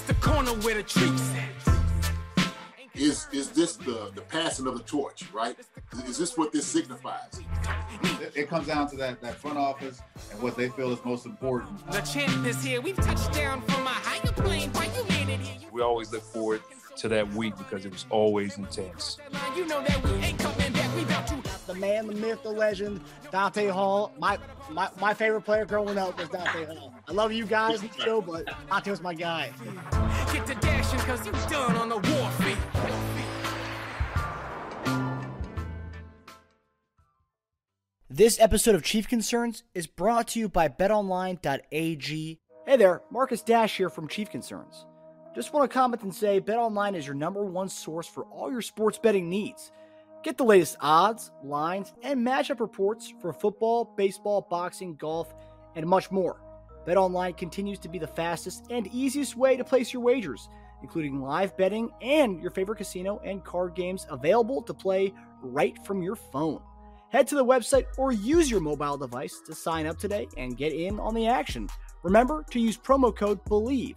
the corner where the treats at. Is this the passing of the torch, right? Is this what this signifies? It comes down to that front office and what they feel is most important. The champ is here. We've touched down from a higher plane. Why you made it here? We always look forward to that week because it was always intense. You know that we ain't coming back. We about to. The man, the myth, the legend, Dante Hall. My favorite player growing up was Dante Hall. I love you guys in the show, but Dante was my guy. Get to dashing because you done on the warfield. This episode of Chief Concerns is brought to you by betonline.ag. Hey there, Marcus Dash here from Chief Concerns. Just want to comment and say BetOnline is your number one source for all your sports betting needs. Get the latest odds, lines, and matchup reports for football, baseball, boxing, golf, and much more. BetOnline continues to be the fastest and easiest way to place your wagers, including live betting and your favorite casino and card games available to play right from your phone. Head to the website or use your mobile device to sign up today and get in on the action. Remember to use promo code BELIEVE,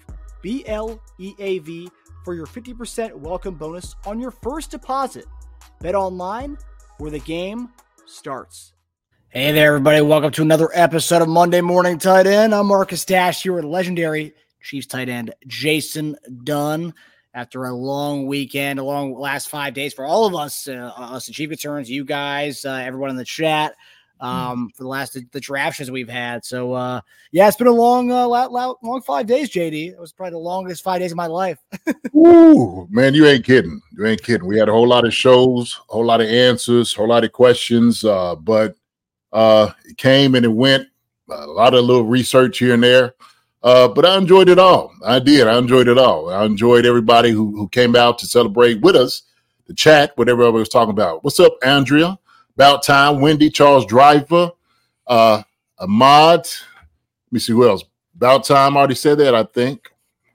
BLEAV, for your 50% welcome bonus on your first deposit. Bet online, where the game starts. Hey there, everybody. Welcome to another episode of Monday Morning Tight End. I'm Marcus Dash here with legendary Chiefs tight end Jason Dunn. After a long weekend, a long last 5 days for all of us, us at Chief Concerns, you guys, everyone in the chat, for the draft shows we've had. So, yeah, it's been a long 5 days, JD. It was probably the longest 5 days of my life. Ooh, man, you ain't kidding. You ain't kidding. We had a whole lot of shows, a whole lot of answers, a whole lot of questions, but it came and it went. A lot of little research here and there. But I enjoyed it all. I did. I enjoyed it all. I enjoyed everybody who came out to celebrate with us, the chat, whatever everybody was talking about. What's up, Andrea? About time. Wendy, Charles Driver, Ahmad. Let me see who else. About time. Already said that, I think.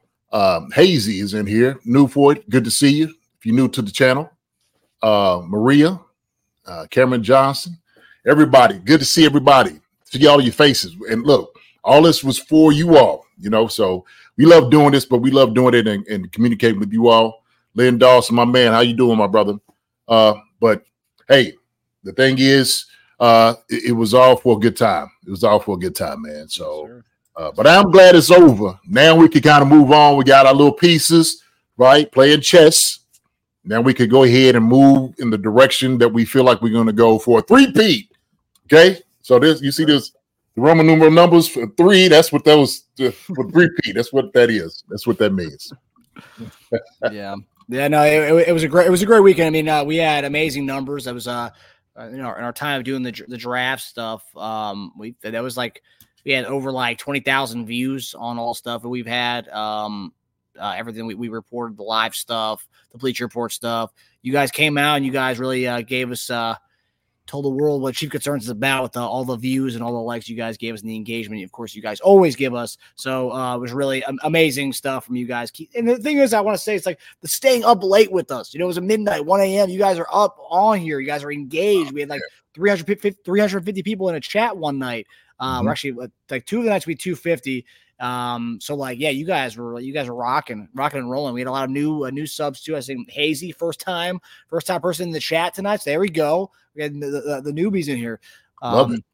Hazy is in here. Newport, good to see you. If you're new to the channel. Maria, Cameron Johnson. Everybody, good to see everybody. See all your faces. And look, all this was for you all, so we love doing this, but we love doing it and communicating with you all. Lynn Dawson, my man, how you doing, my brother? But, hey, the thing is, it was all for a good time. It was all for a good time, man. So, but I'm glad it's over. Now we can kind of move on. We got our little pieces, right, playing chess. Now we could go ahead and move in the direction that we feel like we're going to go for a three-peat, okay? So this, you see this? The Roman numeral numbers for 3, that's what that was for 3P. That's what that is. That's what that means. Yeah. No, it was a great weekend. I mean, we had amazing numbers. That was in our time of doing the draft stuff. We had over like 20,000 views on all stuff that we've had. Everything we reported, the live stuff, the Bleacher Report stuff. You guys came out and you guys really gave us told the world what Chief Concerns is about with all the views and all the likes you guys gave us and the engagement. Of course, you guys always give us. So it was really amazing stuff from you guys. And the thing is, I want to say, it's like the staying up late with us. It was a midnight, 1 a.m. You guys are up on here. You guys are engaged. We had like 350 people in a chat one night. We're actually like 2 of the nights we 250. So like, yeah, you guys are rocking and rolling. We had a lot of new subs too. I think Hazy, first time person in the chat tonight. So there we go. We had the newbies in here. Love it.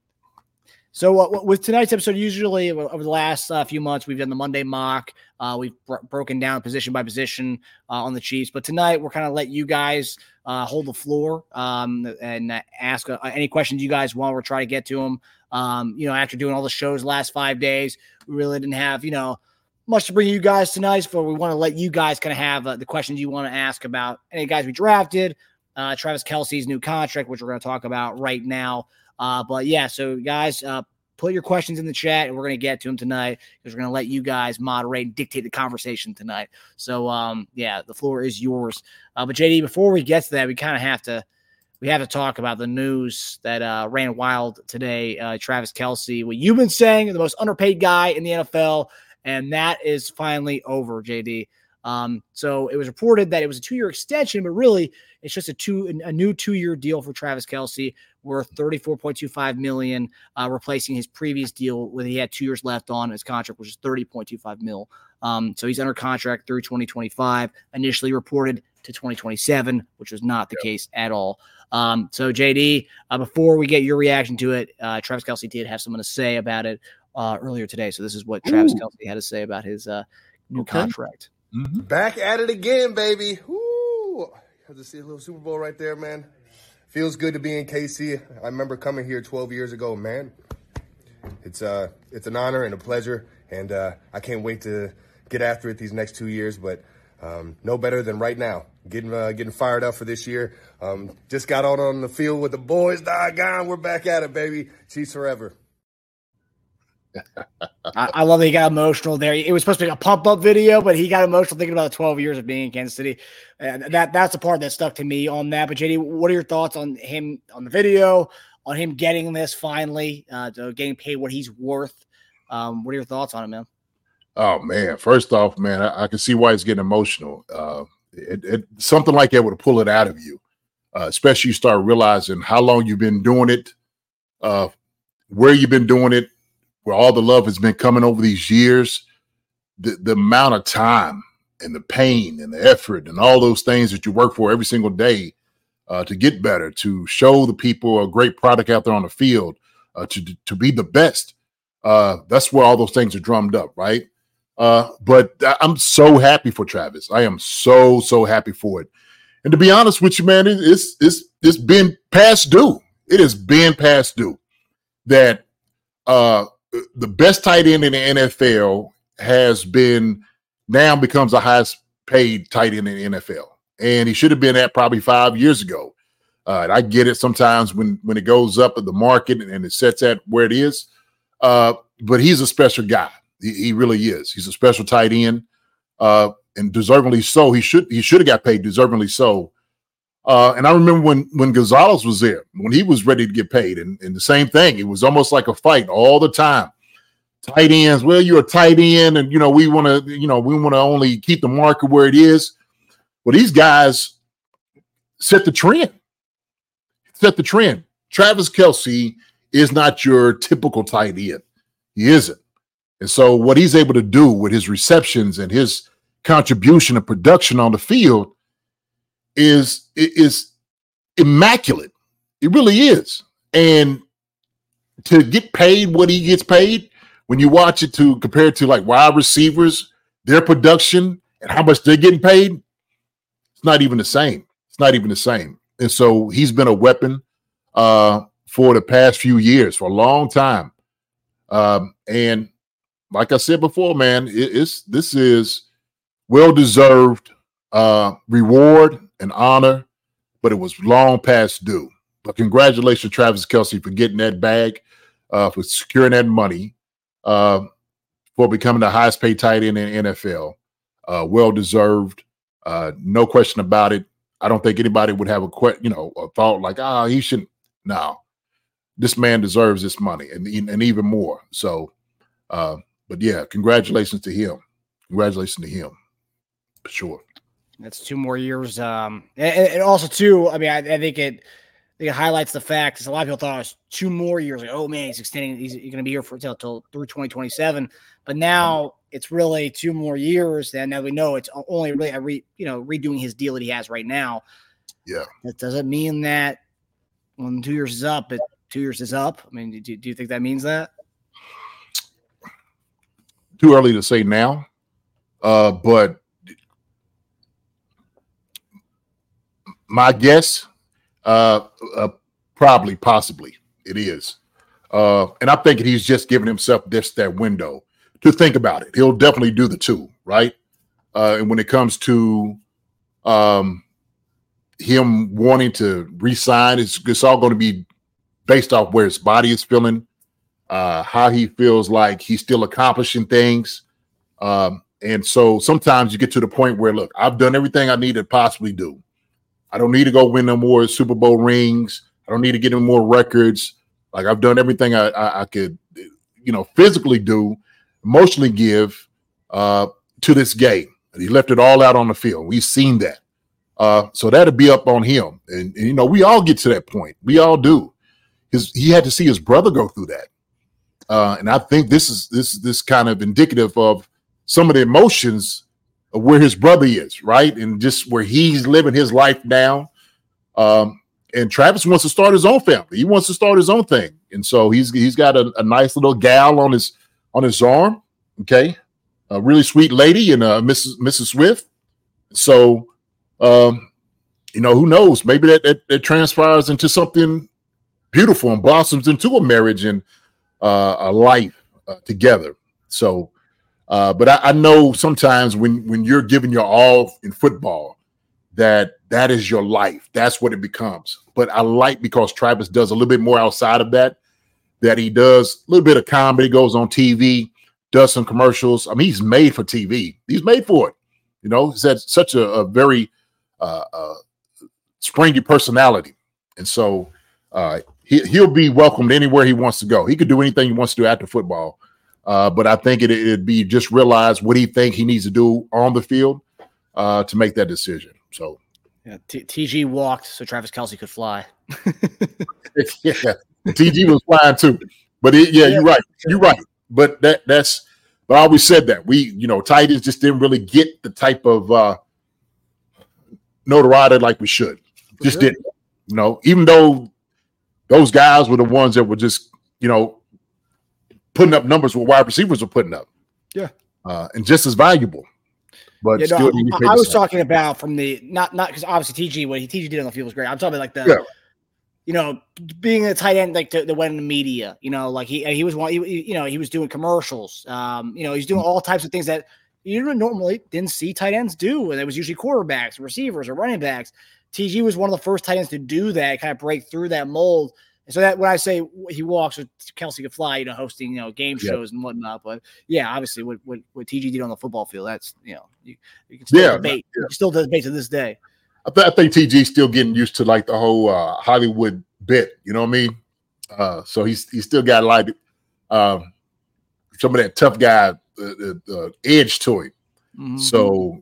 So with tonight's episode, usually over the last few months, we've done the Monday mock. We've broken down position by position on the Chiefs. But tonight, we're kind of let you guys hold the floor and ask any questions you guys want. We'll try to get to them. After doing all the shows the last 5 days, we really didn't have, much to bring you guys tonight. So we want to let you guys kind of have the questions you want to ask about any guys we drafted, Travis Kelce's new contract, which we're going to talk about right now. But yeah, so guys, put your questions in the chat and we're going to get to them tonight because we're going to let you guys moderate and dictate the conversation tonight. So yeah, the floor is yours. But JD, before we get to that, we have to talk about the news that ran wild today. Travis Kelce, what you've been saying, the most underpaid guy in the NFL, and that is finally over, JD. So it was reported that it was a 2-year extension, but really it's just a new 2-year deal for Travis Kelce worth $34.25 million, replacing his previous deal where he had 2 years left on his contract, which is $30.25 million. So he's under contract through 2025, initially reported to 2027, which was not the case at all. So JD, before we get your reaction to it, Travis Kelce did have something to say about it earlier today. So this is what Travis Kelce had to say about his new contract. Mm-hmm. Back at it again, baby. Woo! Have to see a little Super Bowl right there, man. Feels good to be in KC. I remember coming here 12 years ago, man. It's an honor and a pleasure, and I can't wait to get after it these next 2 years. But no better than right now, getting fired up for this year. Just got out on the field with the boys. Doggone, we're back at it, baby. Chiefs forever. I love that he got emotional there. It was supposed to be a pump-up video, but he got emotional thinking about the 12 years of being in Kansas City. That's the part that stuck to me on that. But, JD, what are your thoughts on him, on the video, on him getting this finally, getting paid what he's worth? What are your thoughts on it, man? Oh, man. First off, man, I can see why he's getting emotional. Something like that would pull it out of you, especially you start realizing how long you've been doing it, where you've been doing it, where all the love has been coming over these years, the amount of time and the pain and the effort and all those things that you work for every single day to get better, to show the people a great product out there on the field, to be the best. That's where all those things are drummed up, right? But I'm so happy for Travis. I am so happy for it. And to be honest with you, man, it's been past due. It has been past due that the best tight end in the NFL becomes the highest paid tight end in the NFL. And he should have been at probably 5 years ago. And I get it sometimes when it goes up at the market and it sets at where it is. But he's a special guy. He really is. He's a special tight end, and deservingly so. He should have got paid deservingly so. And I remember when Gonzalez was there, when he was ready to get paid, and the same thing. It was almost like a fight all the time. Tight ends, well, you're a tight end, and we want to only keep the market where it is. Well, these guys set the trend. Travis Kelce is not your typical tight end. He isn't. And so what he's able to do with his receptions and his contribution and production on the field is immaculate. It really is. And to get paid what he gets paid, when you watch it to compare it to like wide receivers, their production and how much they're getting paid, it's not even the same. And so he's been a weapon for the past few years, for a long time. And like I said before, man, this is well-deserved reward and honor, but it was long past due. But congratulations, Travis Kelce, for getting that bag, for securing that money, for becoming the highest paid tight end in the NFL. Well-deserved, no question about it. I don't think anybody would have a thought like, he shouldn't. No, this man deserves this money and even more. So, but yeah, congratulations to him. For sure. That's 2 more years. And also too, I mean, I think it highlights the fact because a lot of people thought it was 2 more years. Like, oh man, he's extending. He's going to be here till through 2027. But now it's really 2 more years. And now we know it's only really redoing his deal that he has right now. Yeah. That doesn't mean that when 2 years is up, 2 years is up. I mean, do you think that means that? Too early to say now, but my guess, possibly it is. And I'm thinking he's just giving himself that window to think about it. He'll definitely do the 2, right? And when it comes to him wanting to re-sign, it's all going to be based off where his body is feeling, how he feels like he's still accomplishing things. And so sometimes you get to the point where, look, I've done everything I need to possibly do. I don't need to go win no more Super Bowl rings. I don't need to get any more records. Like I've done everything I could, physically do, emotionally give to this game. And he left it all out on the field. We've seen that. So that'll be up on him. And, you know, we all get to that point. We all do. He had to see his brother go through that. And I think this is kind of indicative of some of the emotions of where his brother is, right? And just where he's living his life now. And Travis wants to start his own family. He wants to start his own thing. And so he's got a nice little gal on his arm, okay? A really sweet lady and Mrs. Swift. So, you know, who knows? Maybe that transpires into something beautiful and blossoms into a marriage and a life together. So, but I know sometimes when you're giving your all in football, that is your life. That's what it becomes. But I like, because Travis does a little bit more outside of that he does a little bit of comedy, goes on TV, does some commercials. I mean, he's made for TV. He's made for it. You know, he's had such a very springy personality. And so he'll be welcomed anywhere he wants to go. He could do anything he wants to do after football. But I think it'd be just realize what he think he needs to do on the field to make that decision. So, yeah, TG walked so Travis Kelce could fly. Yeah, TG was flying too. But you're right. You're right. But that's. But I always said that tight ends just didn't really get the type of notoriety like we should. Just didn't. You know, even though those guys were the ones that were just putting up numbers what wide receivers were putting up. Yeah, and just as valuable. But still, I was talking about from the not because obviously TG what TG did on the field was great. I'm talking about like being a tight end like that went in the media. Like he was one. He was doing commercials. He's doing all types of things that you normally didn't see tight ends do, and it was usually quarterbacks, receivers, or running backs. TG was one of the first tight ends to do that, kind of break through that mold. And so that when I say he walks, so Kelce could fly, hosting game shows and whatnot. But yeah, obviously what TG did on the football field, that's you can still debate. You can still debate to this day. I think TG's still getting used to like the whole Hollywood bit. You know what I mean? So he's still got like some of that tough guy edge to him. Mm-hmm. So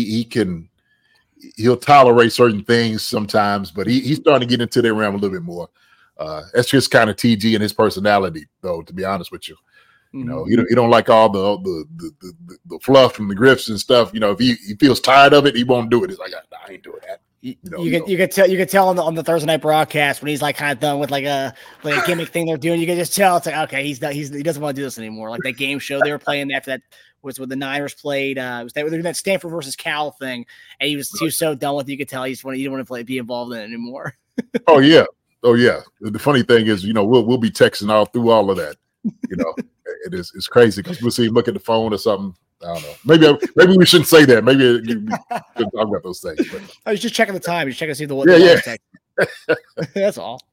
he'll tolerate certain things sometimes, but he's starting to get into that realm a little bit more. That's just kind of TG and his personality, though. To be honest with you, he don't like all the fluff and the grips and stuff. If he feels tired of it, he won't do it. He's like, I ain't doing that. You could tell on the Thursday night broadcast when he's like kind of done with like a gimmick thing they're doing. You can just tell it's like, okay, he doesn't want to do this anymore. Like that game show they were playing after that was when the Niners played. It was that Stanford versus Cal thing, and he was so done with it. You could the didn't want to be involved in it anymore. Oh yeah. The funny thing is, we'll be texting all through all of that. It's crazy because we'll see him look at the phone or something. I don't know. Maybe we shouldn't say that. Maybe we shouldn't talk about those things. But. I was just checking the time. He's checking to see the text. That's all.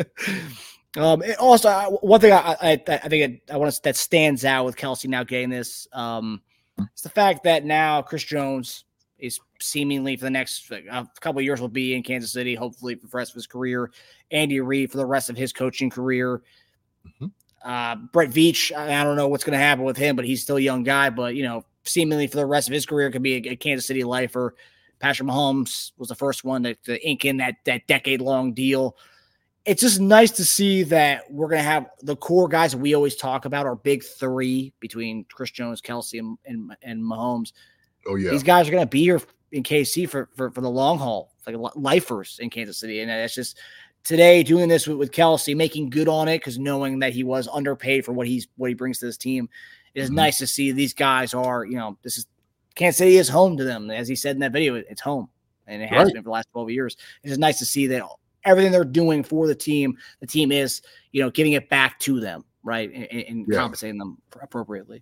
Also, one thing I think I want to that stands out with Kelce now getting this. It's the fact that now Chris Jones is seemingly for the next couple of years will be in Kansas City, hopefully for the rest of his career. Andy Reid for the rest of his coaching career. Mm-hmm. Brett Veach, I don't know what's going to happen with him, but he's still a young guy. But, seemingly for the rest of his career could be a Kansas City lifer. Patrick Mahomes was the first one to ink in that decade-long deal. It's just nice to see that we're going to have the core guys that we always talk about, our big three between Chris Jones, Kelce, and Mahomes. Oh, yeah. These guys are going to be here in KC for the long haul, like lifers in Kansas City. And that's just today doing this with Kelce, making good on it because knowing that he was underpaid for what he brings to this team. It is nice to see these guys are, this is Kansas City is home to them. As he said in that video, it's home. And it has been for the last 12 years. It's just nice to see that everything they're doing for the team is, giving it back to them, right? And compensating them appropriately.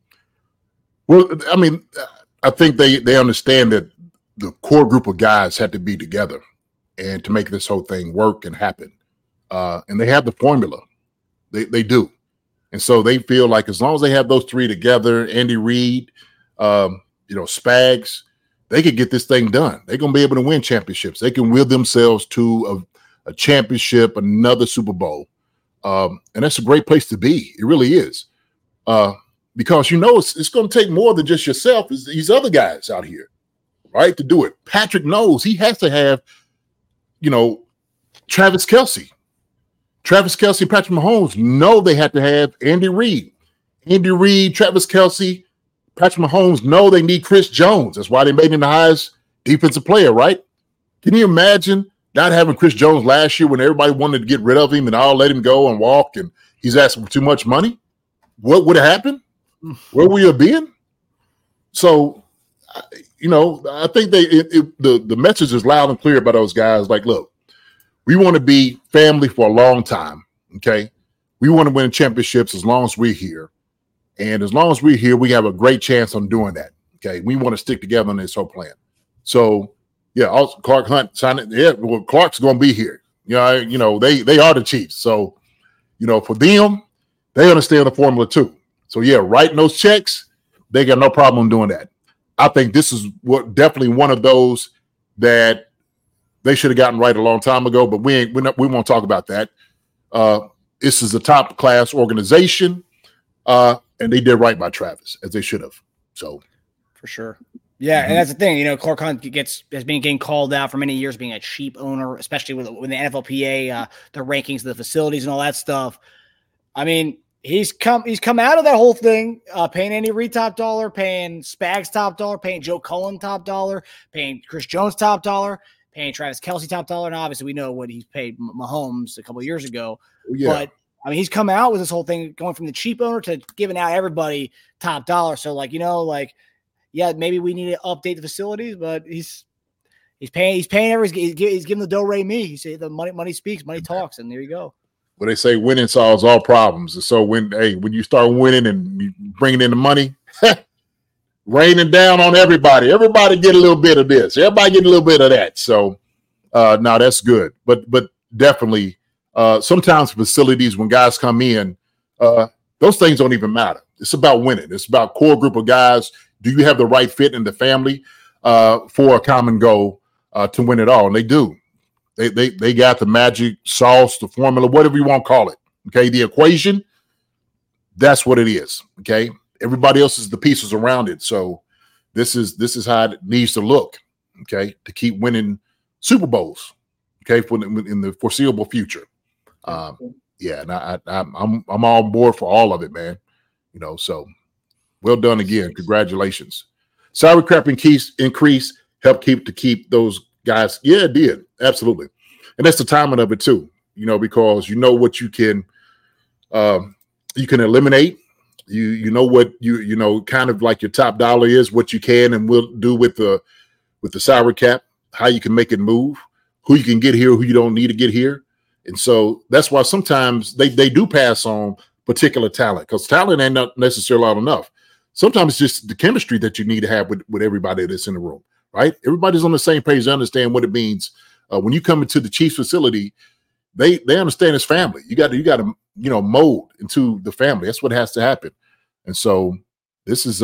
Well, I mean, I think they understand that the core group of guys had to be together and to make this whole thing work and happen. And they have the formula. They do. And so they feel like as long as they have those three together, Andy Reid, Spags, they could get this thing done. They're going to be able to win championships. They can will themselves to a championship, another Super Bowl. And that's a great place to be. It really is. because it's going to take more than just yourself. It's these other guys out here, right, to do it. Patrick knows he has to have, Travis Kelce. Travis Kelce and Patrick Mahomes know they have to have Andy Reid. Andy Reid, Travis Kelce, Patrick Mahomes know they need Chris Jones. That's why they made him the highest defensive player, right? Can you imagine not having Chris Jones last year when everybody wanted to get rid of him and all let him go and walk and he's asking for too much money? What would have happened? Where would we have been? So, I think the message is loud and clear by those guys. Like, look, we want to be family for a long time, okay? We want to win championships as long as we're here. And as long as we're here, we have a great chance on doing that, okay? We want to stick together on this whole plan. So, yeah, also Clark Hunt signed it. Yeah, well, Clark's going to be here. They are the Chiefs. So, for them, they understand the formula too. So, yeah, writing those checks, they got no problem doing that. I think this is definitely one of those that they should have gotten right a long time ago, but we won't talk about that. This is a top class organization, and they did right by Travis as they should have. So, for sure, yeah, and that's the thing. Clark Hunt has been getting called out for many years being a cheap owner, especially with the NFLPA, the rankings of the facilities and all that stuff. I mean, he's come out of that whole thing, paying Andy Reid top dollar, paying Spags top dollar, paying Joe Cullen top dollar, paying Chris Jones top dollar, paying Travis Kelce top dollar. And obviously we know what he's paid Mahomes a couple of years ago. Yeah. But I mean, he's come out with this whole thing going from the cheap owner to giving out everybody top dollar. So yeah, maybe we need to update the facilities, but he's paying he's giving the do-re mi. He said the money speaks, money talks, and there you go. Well, they say winning solves all problems. And so when you start winning and you bringing in the money, raining down on everybody get a little bit of this. Everybody get a little bit of that. So no, that's good. But definitely sometimes facilities, when guys come in, those things don't even matter. It's about winning. It's about core group of guys. Do you have the right fit in the family for a common goal to win it all? And they do. They got the magic sauce, the formula, whatever you want to call it. Okay, the equation, that's what it is. Okay, everybody else is the pieces around it. So this is how it needs to look. Okay, to keep winning Super Bowls. Okay, in the foreseeable future. Yeah, and I'm on board for all of it, man. So well done again. Congratulations. Salary cap increase helped keep those guys. Yeah, it did. Absolutely. And that's the timing of it too, because what you can eliminate. You know what kind of like your top dollar is, what you can and will do with the salary cap, how you can make it move, who you can get here, who you don't need to get here. And so that's why sometimes they do pass on particular talent, because talent ain't not necessarily not enough. Sometimes it's just the chemistry that you need to have with everybody that's in the room, right? Everybody's on the same page. They understand what it means. When you come into the Chiefs facility, they understand it's family. You got to mold into the family. That's what has to happen. And so this is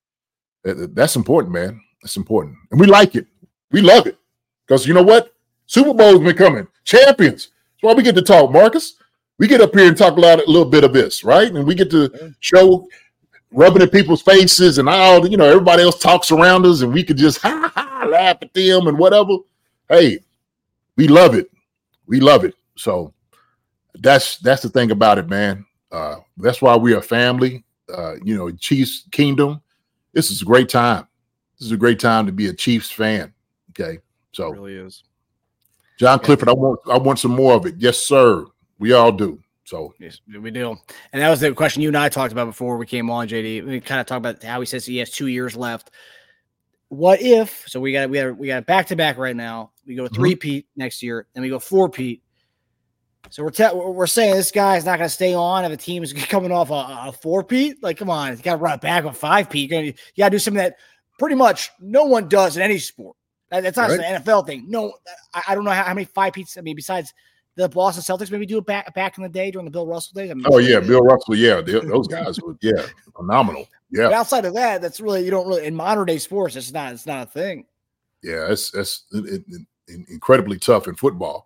that's important, man. That's important, and we like it. We love it because you know what? Super Bowl's been coming. Champions. That's why we get to talk, Marcus. We get up here and talk a little bit of this, right? And we get to show rubbing in people's faces and all. Everybody else talks around us, and we could just laugh at them and whatever. Hey, we love it. We love it. So that's the thing about it, man. That's why we're a family. Chiefs Kingdom. This is a great time. This is a great time to be a Chiefs fan. Okay, so it really is. John Clifford, I want some more of it. Yes, sir. We all do. So yes, we do. And that was the question you and I talked about before we came on, JD. We kind of talked about how he says he has 2 years left. What if? So we got back to back right now. We go 3-peat next year, then we go 4-peat. So we're saying this guy's not going to stay on if a team is coming off a 4-peat. Like, come on, you got to run it back on 5-peat. You got to do something that pretty much no one does in any sport. That's not right. An NFL thing. No, I don't know how many 5-peats. I mean, besides the Boston Celtics, maybe do it back in the day during the Bill Russell days. I mean, Bill Russell. Yeah, those guys were phenomenal. Yeah. But outside of that, that's really you don't really in modern day sports. It's not a thing. Yeah, it's incredibly tough in football.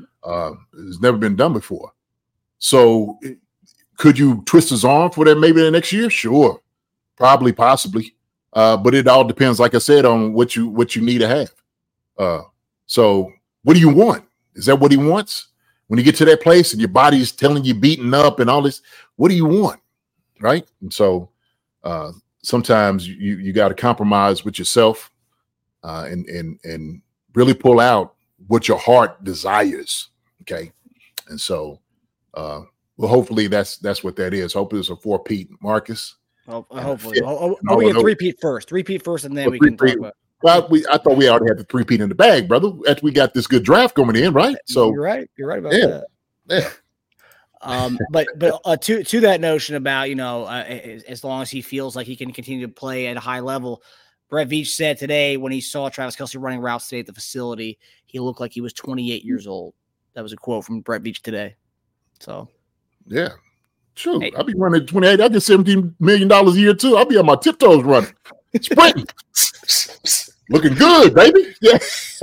It's never been done before. So, could you twist his arm for that maybe the next year? Sure. Probably, possibly. But it all depends, like I said, on what you need to have. So what do you want? Is that what he wants? When you get to that place and your body's telling you beaten up and all this, what do you want? Right. And so sometimes you got to compromise with yourself and really pull out what your heart desires. Okay. And so well, hopefully that's what that is. Hopefully it's a 4-peat, Marcus. Hopefully. We get 3-peat first. 3-peat first, and then we can talk about. Well, I thought we already had the 3-peat in the bag, brother. After we got this good draft coming in, right? So you're right about that. Yeah. But to that notion about, as long as he feels like he can continue to play at a high level, Brett Veach said today when he saw Travis Kelce running routes today at the facility, he looked like he was 28 years old. That was a quote from Brett Veach today. So, yeah. Sure. Hey. I'll be running at 28. I get $17 million a year too. I'll be on my tiptoes running, sprinting, looking good, baby. Yeah.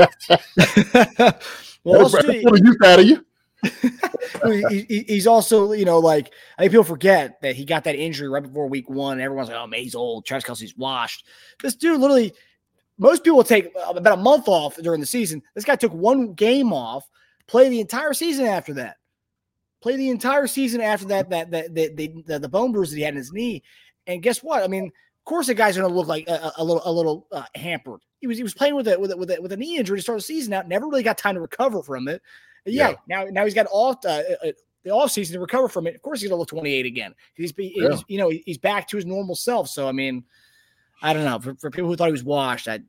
Well, that's what you out of you. He's also, I think people forget that he got that injury right before week 1. And everyone's like, oh, man, he's old. Travis Kelce's washed. This dude literally, most people take about a month off during the season. This guy took 1 game off, played the entire season after that. The bone bruise that he had in his knee. And guess what? I mean, of course, the guy's going to look like a little hampered. He was playing with a knee injury to start the season out. Never really got time to recover from it. Yeah. Now he's got the off season to recover from it. Of course, he's going to look 28 again. He's back to his normal self. So I mean, I don't know. For people who thought he was washed, a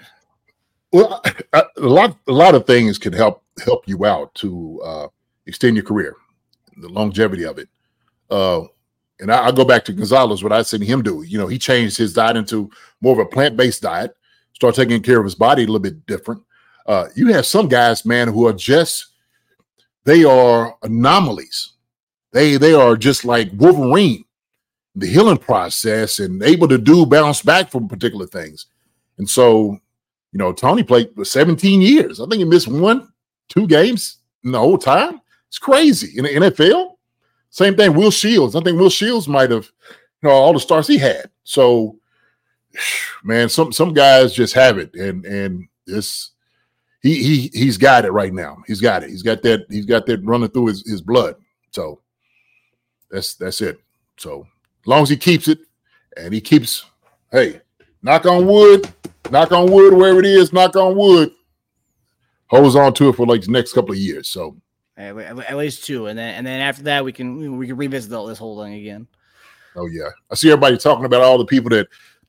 lot of things can help you out to extend your career, the longevity of it. And I go back to Gonzalez, what I seen him do. He changed his diet into more of a plant-based diet, start taking care of his body a little bit different. You have some guys, man, who are they are anomalies. They are just like Wolverine, the healing process, and able to bounce back from particular things. And so, Tony played for 17 years. I think he missed 1-2 games in the whole time. It's crazy. In the NFL, same thing. Will Shields. I think Will Shields might have, all the stars he had. So, man, some guys just have it, and it's he's got it right now. He's got it. He's got that running through his blood. So that's it. So as long as he keeps it, and he keeps, hey, knock on wood, wherever it is, knock on wood, holds on to it for like the next couple of years. So. At least 2, and then after that we can revisit this whole thing again. Oh yeah, I see everybody talking about all the people that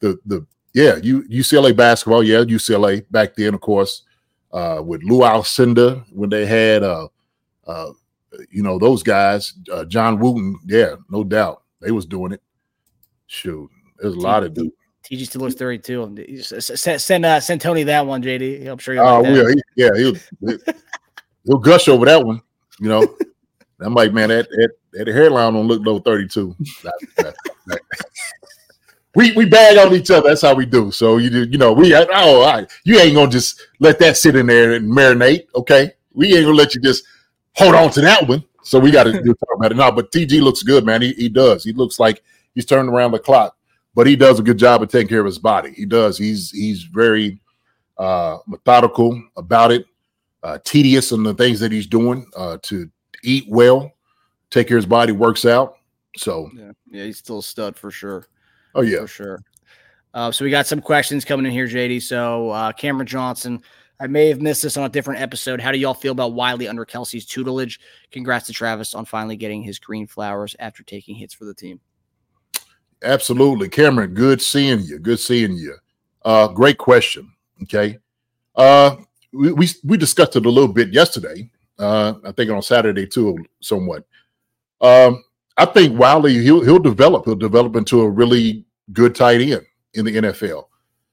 UCLA basketball, UCLA back then, of course, with Lou Alcindor when they had those guys, John Wooten, no doubt they was doing it. Shoot, there's a lot of dudes. TG still looks 32. Send Tony that one, JD. I'm sure he'll like that. He'll gush over that one. I'm like, man, that hairline don't look no 32. We bag on each other. That's how we do. So you ain't gonna just let that sit in there and marinate, okay? We ain't gonna let you just hold on to that one. So we got to talk about it now. But TG looks good, man. He does. He looks like he's turning around the clock, but he does a good job of taking care of his body. He does. He's very methodical about it. Tedious in the things that he's doing to eat well, take care of his body, works out. So yeah, he's still a stud for sure. Oh yeah, for sure. So we got some questions coming in here, JD. So Cameron Johnson, I may have missed this on a different episode. How do y'all feel about Wiley under Kelce's tutelage? Congrats to Travis on finally getting his green flowers after taking hits for the team. Absolutely, Cameron. Good seeing you. Great question. Okay. We discussed it a little bit yesterday. I think on Saturday too, somewhat. I think Wiley he'll develop. He'll develop into a really good tight end in the NFL.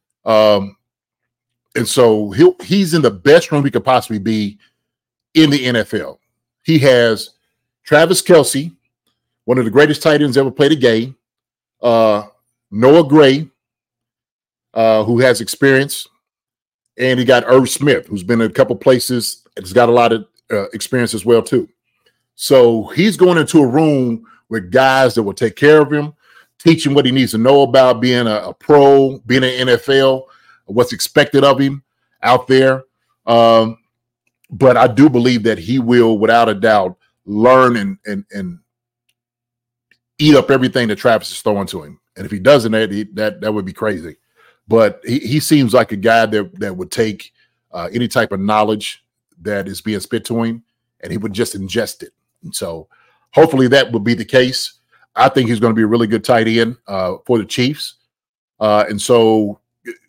And so he's in the best room he could possibly be in the NFL. He has Travis Kelce, one of the greatest tight ends ever played a game. Noah Gray, who has experience. And he got Irv Smith, who's been in a couple places. He's got a lot of experience as well, too. So he's going into a room with guys that will take care of him, teach him what he needs to know about being a pro, being an NFL, what's expected of him out there. But I do believe that he will, without a doubt, learn and eat up everything that Travis is throwing to him. And if he doesn't, that would be crazy. But he seems like a guy that would take any type of knowledge that is being spit to him, and he would just ingest it. And so hopefully that will be the case. I think he's going to be a really good tight end for the Chiefs. And so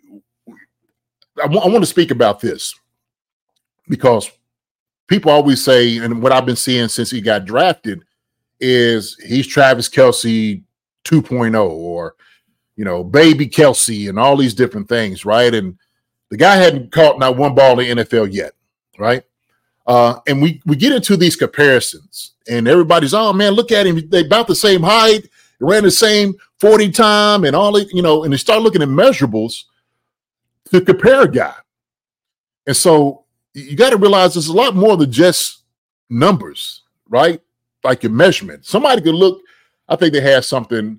I want to speak about this because people always say, and what I've been seeing since he got drafted is he's Travis Kelce 2.0 or, baby Kelce and all these different things, right? And the guy hadn't caught not one ball in the NFL yet, right? And we get into these comparisons and everybody's, oh man, look at him. They about the same height, ran the same 40 time and all, and they start looking at measurables to compare a guy. And so you got to realize there's a lot more than just numbers, right? Like your measurement. Somebody could look, I think they had something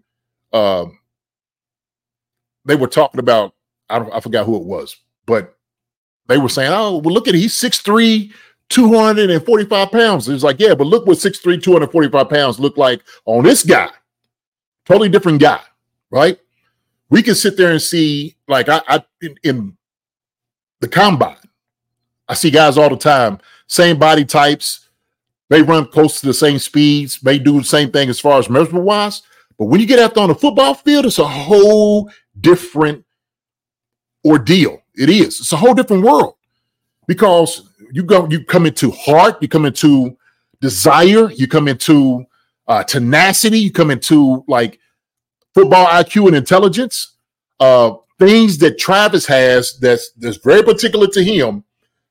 they were talking about, I forgot who it was, but they were saying, oh, well, look at it. He's 6'3", 245 pounds. It was like, yeah, but look what 6'3", 245 pounds look like on this guy. Totally different guy, right? We can sit there and see, like in the combine, I see guys all the time, same body types. They run close to the same speeds. They do the same thing as far as measurement wise. But when you get out there on the football field, it's a whole different ordeal. It is. It's a whole different world because you come into heart, you come into desire, you come into tenacity, you come into like football IQ and intelligence, things that Travis has that's very particular to him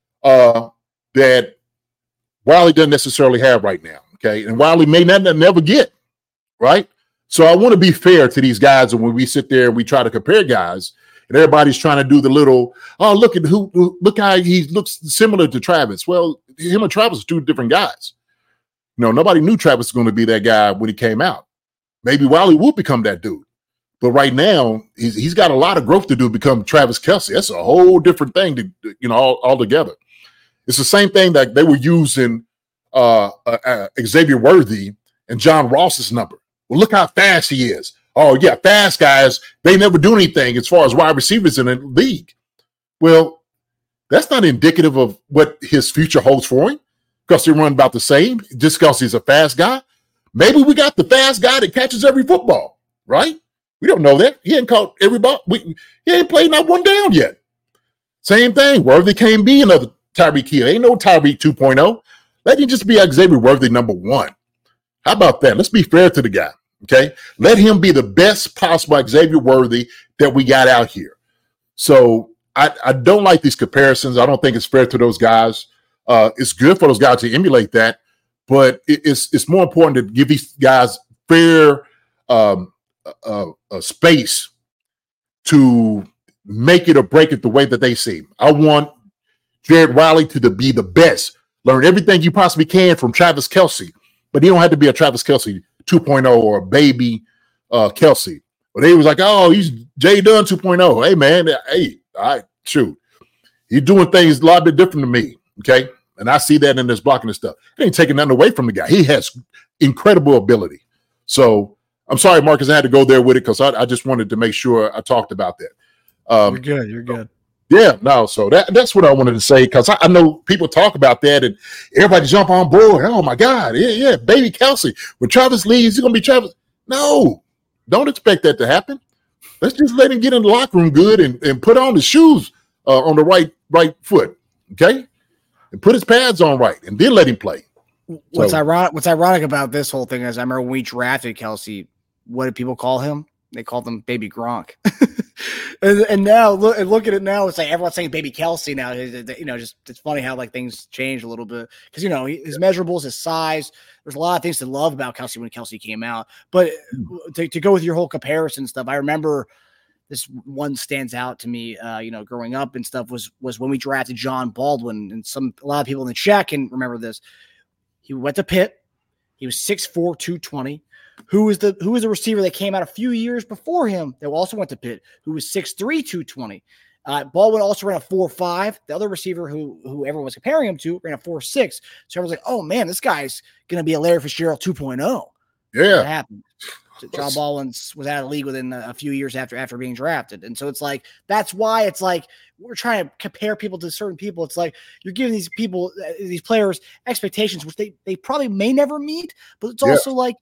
that Wiley doesn't necessarily have right now. Okay. And Wiley may never get, right? So I want to be fair to these guys. And when we sit there and we try to compare guys and everybody's trying to do the little, oh, look how he looks similar to Travis. Well, him and Travis are two different guys. Nobody knew Travis was going to be that guy when he came out. Maybe Wiley will become that dude. But right now, he's got a lot of growth to do to become Travis Kelce. That's a whole different thing all together. It's the same thing that they were using Xavier Worthy and John Ross's number. Well, look how fast he is. Oh, yeah, fast guys, they never do anything as far as wide receivers in the league. Well, that's not indicative of what his future holds for him because they run about the same just because he's a fast guy. Maybe we got the fast guy that catches every football, right? We don't know that. He ain't caught every ball. He ain't played not one down yet. Same thing. Worthy can't be another Tyreek Hill. Ain't no Tyreek 2.0. Let him just be Xavier Worthy number 1. How about that? Let's be fair to the guy, okay? Let him be the best possible Xavier Worthy that we got out here. So I don't like these comparisons. I don't think it's fair to those guys. It's good for those guys to emulate that, but it's more important to give these guys fair space to make it or break it the way that they see. I want Jared Wiley to be the best. Learn everything you possibly can from Travis Kelce, but he don't have to be a Travis Kelce 2.0 or a baby Kelce. But they was like, oh, he's Jay Dunn 2.0. Hey, man, hey, all right, shoot. He's doing things a lot bit different to me, okay? And I see that in this blocking and stuff. It ain't taking nothing away from the guy. He has incredible ability. So I'm sorry, Marcus, I had to go there with it because I just wanted to make sure I talked about that. You're good. Yeah, no, so that's what I wanted to say because I know people talk about that and everybody jump on board. Oh, my God, yeah, baby Kelce. When Travis leaves, he's going to be Travis. No, don't expect that to happen. Let's just let him get in the locker room good and put on the shoes on the right foot, okay? And put his pads on right and then let him play. What's ironic about this whole thing is I remember when we drafted Kelce, what did people call him? They called him Baby Gronk. and now look at it now. It's like everyone's saying Baby Kelce now. Just it's funny how like things change a little bit because his measurables, his size. There's a lot of things to love about Kelce when Kelce came out. But to go with your whole comparison stuff, I remember this one stands out to me. Growing up and stuff was when we drafted John Baldwin, and a lot of people in the chat can remember this. He went to Pitt. He was 6'4", 220. Who was the receiver that came out a few years before him that also went to Pitt, who was 6'3", 220. Baldwin also ran a 4.5. The other receiver who everyone was comparing him to ran a 4.6. So everyone's like, oh man, this guy's going to be a Larry Fitzgerald 2.0. Yeah. That happened. John Baldwin was out of the league within a few years after being drafted. And so it's like, that's why it's like, we're trying to compare people to certain people. It's like, you're giving these people, these players expectations, which they probably may never meet, but it's also like,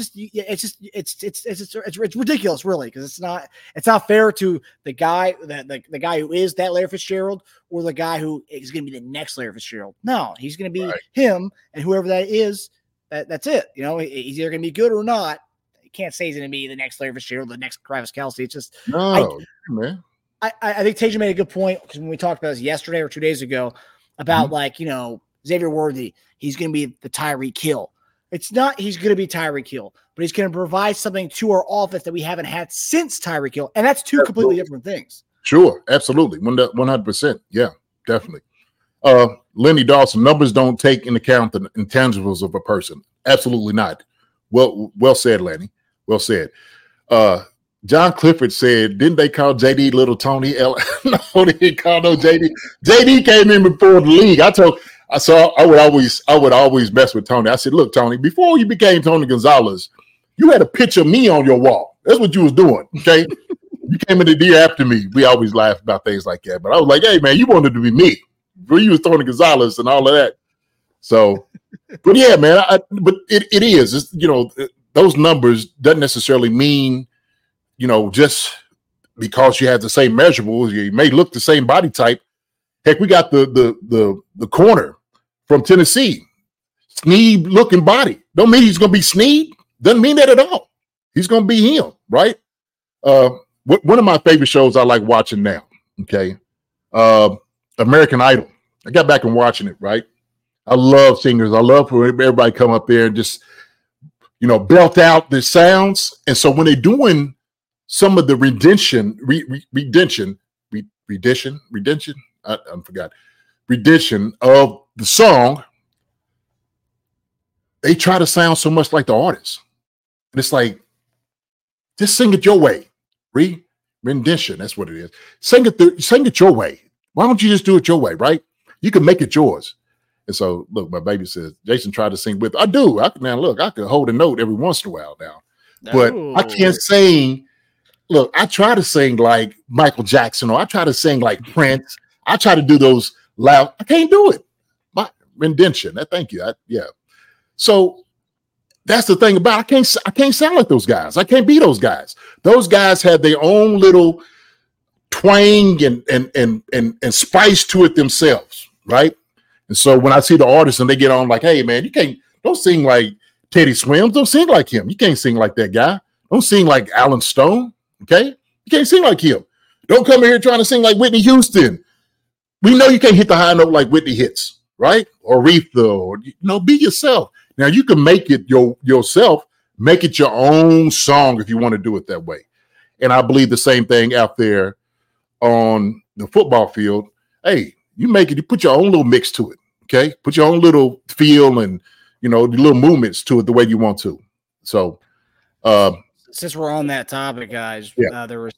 it's ridiculous, really, because it's not fair to the guy the guy who is that Larry Fitzgerald or the guy who is going to be the next Larry Fitzgerald. No, he's going to be him, and whoever that is, that's it. You know, he's either going to be good or not. You can't say he's going to be the next Larry Fitzgerald, the next Travis Kelce. It's just man. I think Tajan made a good point, because when we talked about this yesterday or 2 days ago about Xavier Worthy, he's going to be the Tyreek Hill. It's not he's going to be Tyreek Hill, but he's going to provide something to our offense that we haven't had since Tyreek Hill. And that's two completely different things. Sure. Absolutely. 100%. Yeah, definitely. Lenny Dawson, numbers don't take into account the intangibles of a person. Absolutely not. Well said, Lenny. Well said. John Clifford said, didn't they call JD Little Tony? No, they didn't call no JD. JD came in before the league. I would always mess with Tony. I said, look, Tony, before you became Tony Gonzalez, you had a picture of me on your wall. That's what you was doing, okay? You came in the year after me. We always laugh about things like that. But I was like, hey, man, you wanted to be me. Before you was Tony Gonzalez and all of that. So, but yeah, man, but it is. It's, those numbers doesn't necessarily mean, just because you have the same measurables, you may look the same body type. Heck, we got the corner from Tennessee, Sneed looking body. Don't mean he's going to be Sneed. Doesn't mean that at all. He's going to be him, right? One of my favorite shows I like watching now, okay, American Idol. I got back and watching it, right? I love singers. I love for everybody come up there and just, belt out the sounds. And so when they're doing some of the rendition, I forgot, rendition of the song, they try to sound so much like the artist. And it's like, just sing it your way. Rendition, that's what it is. Sing it your way. Why don't you just do it your way, right? You can make it yours. And so, look, my baby says, Jason tried to sing with. I do. I could hold a note every once in a while now. But I can't sing. Look, I try to sing like Michael Jackson, or I try to sing like Prince. I try to do those loud. I can't do it. My rendition. Thank you. Yeah. So that's the thing about I can't sound like those guys. I can't be those guys. Those guys have their own little twang and spice to it themselves, right? And so when I see the artists and they get on like, hey man, don't sing like Teddy Swims. Don't sing like him. You can't sing like that guy. Don't sing like Alan Stone. Okay? You can't sing like him. Don't come here trying to sing like Whitney Houston. We know you can't hit the high note like Whitney hits, right? Or Aretha, or be yourself. Now you can make it yourself, make it your own song if you want to do it that way. And I believe the same thing out there on the football field. Hey, you make it, you put your own little mix to it. Okay. Put your own little feel and, the little movements to it the way you want to. So, since we're on that topic, guys, there was,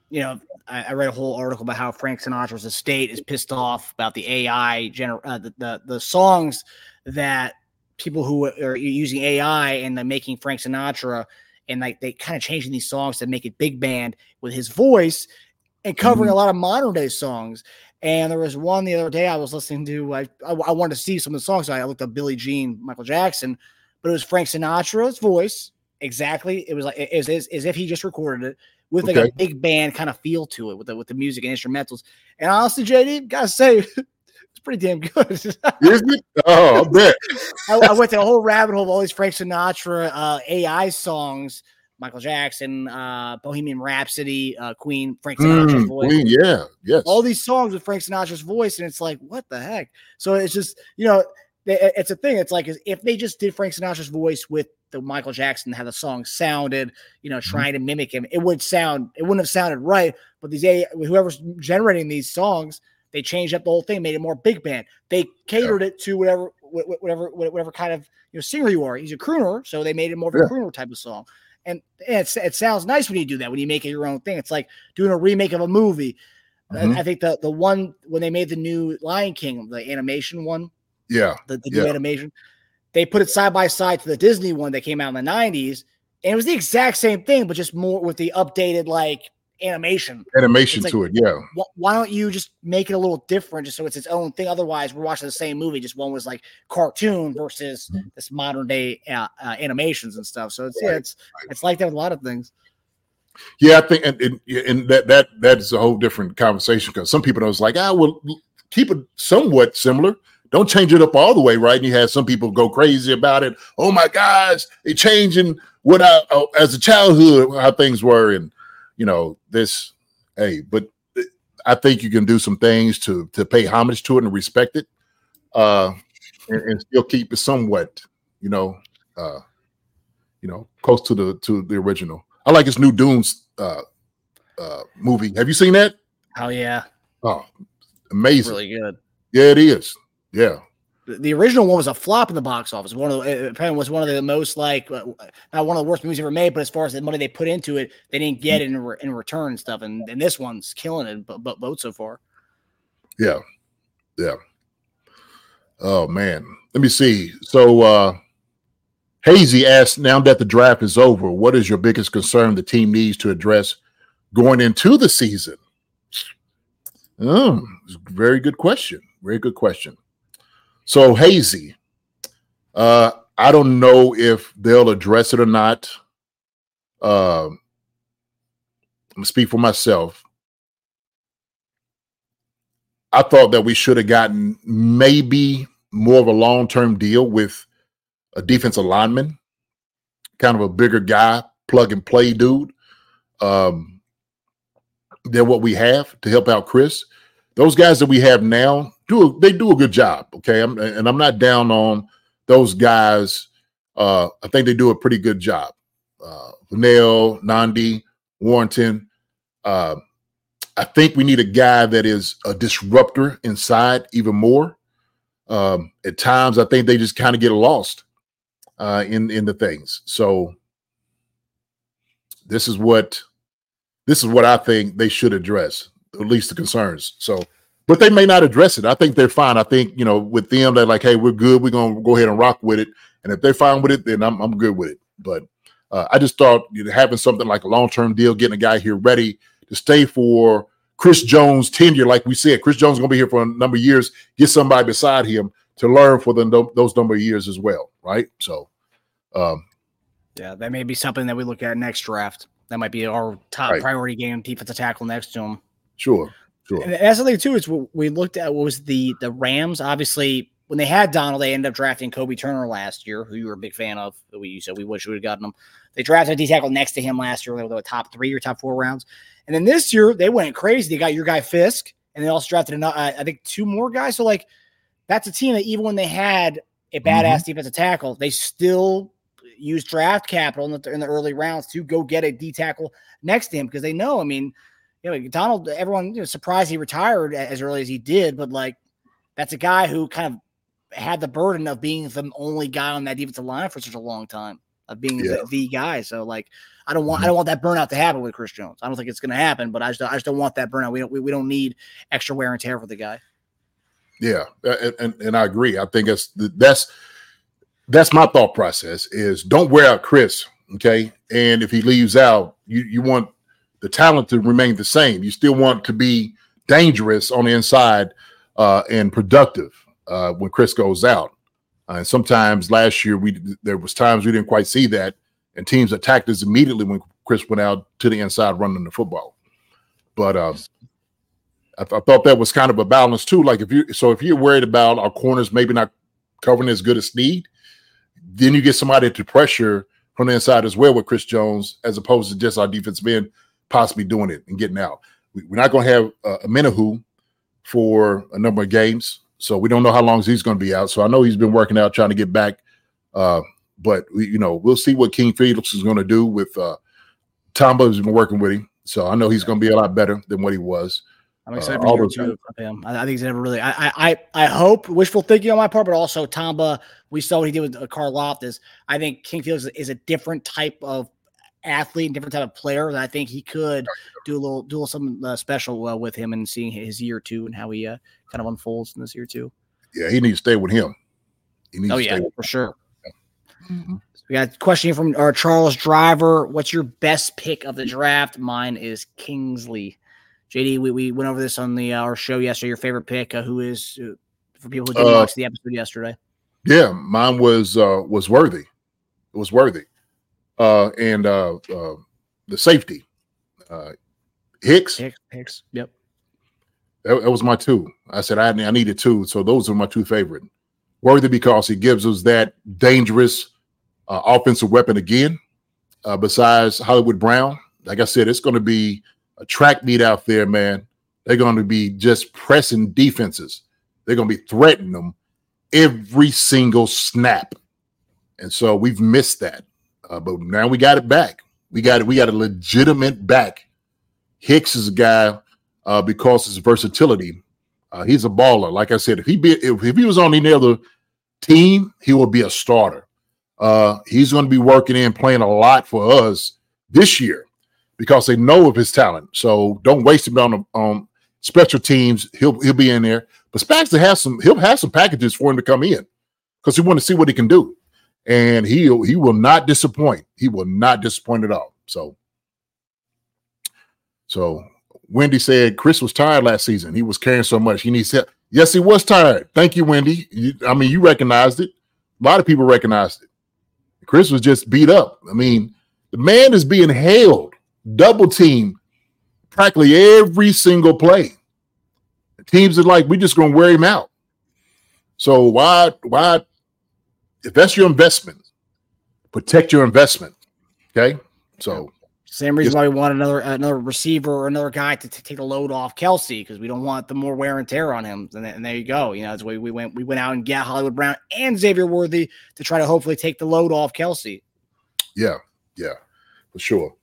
I read a whole article about how Frank Sinatra's estate is pissed off about the AI, the songs that people who are using AI and they're making Frank Sinatra, and like they kind of changing these songs to make it big band with his voice and covering a lot of modern day songs. And there was one the other day I was listening to. I wanted to see some of the songs. So I looked up Billie Jean, Michael Jackson, but it was Frank Sinatra's voice. Exactly. It was like as if he just recorded it with like a big band kind of feel to it with the music and instrumentals. And honestly, JD, gotta say, it's pretty damn good. Isn't it? Oh, I bet. I went to a whole rabbit hole of all these Frank Sinatra AI songs. Michael Jackson, Bohemian Rhapsody, Queen, Frank Sinatra's voice. Queen, yeah, yes. All these songs with Frank Sinatra's voice, and it's like, what the heck? So it's just, it's a thing. It's like if they just did Frank Sinatra's voice with the Michael Jackson, how the song sounded, trying to mimic him, it wouldn't have sounded right. But whoever's generating these songs, They changed up the whole thing, made it more big band. They catered it to whatever kind of singer you are. He's a crooner, so they made it more of a crooner type of song. And it sounds nice when you do that, when you make it your own thing. It's like doing a remake of a movie. I think the one when they made the new Lion King, the animation one, the new animation, they put it side by side to the Disney one that came out in the 90s, and it was the exact same thing, but just more with the updated animation to it. Yeah. Why don't you just make it a little different, just so it's its own thing? Otherwise, we're watching the same movie. Just one was like cartoon versus this modern day animations and stuff. So it's like that with a lot of things. Yeah, I think, and that is a whole different conversation, because some people was like, well, keep it somewhat similar. Don't change it up all the way, right? And you had some people go crazy about it. Oh my gosh, they changing what as a childhood how things were, and but I think you can do some things to pay homage to it and respect it, and still keep it somewhat, close to the original. I like his new Dune movie. Have you seen that? Oh yeah. Oh, amazing. Really good. Yeah, it is. Yeah. The original one was a flop in the box office. Apparently was one of the most not one of the worst movies ever made, but as far as the money they put into it, they didn't get it in return and stuff. And this one's killing it, but both so far. Yeah. Yeah. Oh man. Let me see. So Hazy asked, now that the draft is over, what is your biggest concern the team needs to address going into the season? Very good question. Very good question. So Hazy, I don't know if they'll address it or not. I'm gonna speak for myself. I thought that we should have gotten maybe more of a long-term deal with a defensive lineman, kind of a bigger guy, plug and play dude, than what we have to help out Chris. Those guys that we have now do a good job. Okay. I'm not down on those guys. I think they do a pretty good job. Vanell, Nandi, Warrington. I think we need a guy that is a disruptor inside even more. At times, I think they just kind of get lost in the things. So this is what I think they should address, at least the concerns. So, but they may not address it. I think they're fine. I think, with them, they're like, hey, we're good. We're going to go ahead and rock with it. And if they're fine with it, then I'm good with it. But I just thought having something like a long-term deal, getting a guy here ready to stay for Chris Jones' tenure, like we said, Chris Jones is going to be here for a number of years. Get somebody beside him to learn for those number of years as well, right? So, yeah, that may be something that we look at next draft. That might be our top priority game, defensive tackle next to him. Sure. And that's the thing too, is what we looked at was the Rams. Obviously, when they had Donald, they ended up drafting Kobe Turner last year, who you were a big fan of. You said we wish we would have gotten him. They drafted a D tackle next to him last year. They were the top 3 or top 4 rounds. And then this year they went crazy. They got your guy Fisk, and they also drafted another, I think 2 more guys. So that's a team that even when they had a badass defensive tackle, they still used draft capital in the early rounds to go get a D tackle next to him, because they know, Donald, everyone surprised he retired as early as he did, but that's a guy who kind of had the burden of being the only guy on that defensive line for such a long time, of being the guy. So I don't want that burnout to happen with Chris Jones. I don't think it's going to happen, but I just don't want that burnout. We don't need extra wear and tear for the guy. Yeah, and I agree. I think that's my thought process, is don't wear out Chris, okay? And if he leaves out, you want the talent to remain the same. You still want to be dangerous on the inside and productive when Chris goes out. And sometimes last year there was times we didn't quite see that, and teams attacked us immediately when Chris went out to the inside running the football. But I thought that was kind of a balance too. If you're worried about our corners maybe not covering as good as Snead, then you get somebody to pressure from the inside as well with Chris Jones, as opposed to just our defensive end possibly doing it and getting out. We're not going to have a Menahu for a number of games, so we don't know how long he's going to be out. So I know he's been working out, trying to get back. But we'll see what King Felix is going to do with Tomba, who's been working with him. So I know he's going to be a lot better than what he was. I'm excited for all year those two of him. I think he's never really. I hope wishful thinking on my part, but also Tamba. We saw what he did with Karlaftis. I think King Felix is a different type of athlete and different type of player. And I think he could do a little something special with him and seeing his year two and how he kind of unfolds in this year two. Yeah, he needs to stay with him. He needs to stay with for sure. Mm-hmm. So we got a question here from our Charles Driver. What's your best pick of the draft? Mine is Kingsley. JD, we went over this on our show yesterday. Your favorite pick? Who is for people who didn't watch the episode yesterday? Yeah, mine was Worthy. It was Worthy, and the safety, Hicks. Hicks. Yep. That was my two. I said I needed two, so those are my two favorite. Worthy because he gives us that dangerous offensive weapon again. Besides Hollywood Brown, like I said, it's going to be a track meet out there, man. They're going to be just pressing defenses. They're going to be threatening them every single snap. And so we've missed that. But now we got it back. We got a legitimate back. Hicks is a guy because his versatility. He's a baller. Like I said, if he was on any other team, he would be a starter. He's going to be working in, playing a lot for us this year because they know of his talent. So don't waste him on special teams. He'll be in there. But Spags he'll have some packages for him to come in because he want to see what he can do. And he will not disappoint. He will not disappoint at all. So Wendy said Chris was tired last season. He was carrying so much. He needs help. Yes, he was tired. Thank you, Wendy. You recognized it. A lot of people recognized it. Chris was just beat up. I mean, the man is being held, double teamed practically every single play. The teams are like, we're just going to wear him out. So why, if that's your investment, protect your investment. Okay. So same reason why we want another receiver or another guy to take the load off Kelsey, because we don't want the more wear and tear on him. And there you go. That's why we went out and got Hollywood Brown and Xavier Worthy to try to hopefully take the load off Kelsey. Yeah, for sure.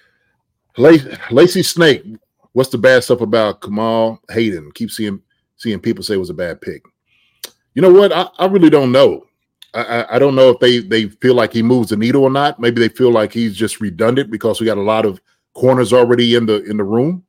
Lacey Snake, what's the bad stuff about Kamal Hayden? Keep seeing people say it was a bad pick. You know what? I really don't know. I don't know if they feel like he moves the needle or not. Maybe they feel like he's just redundant because we got a lot of corners already in the room.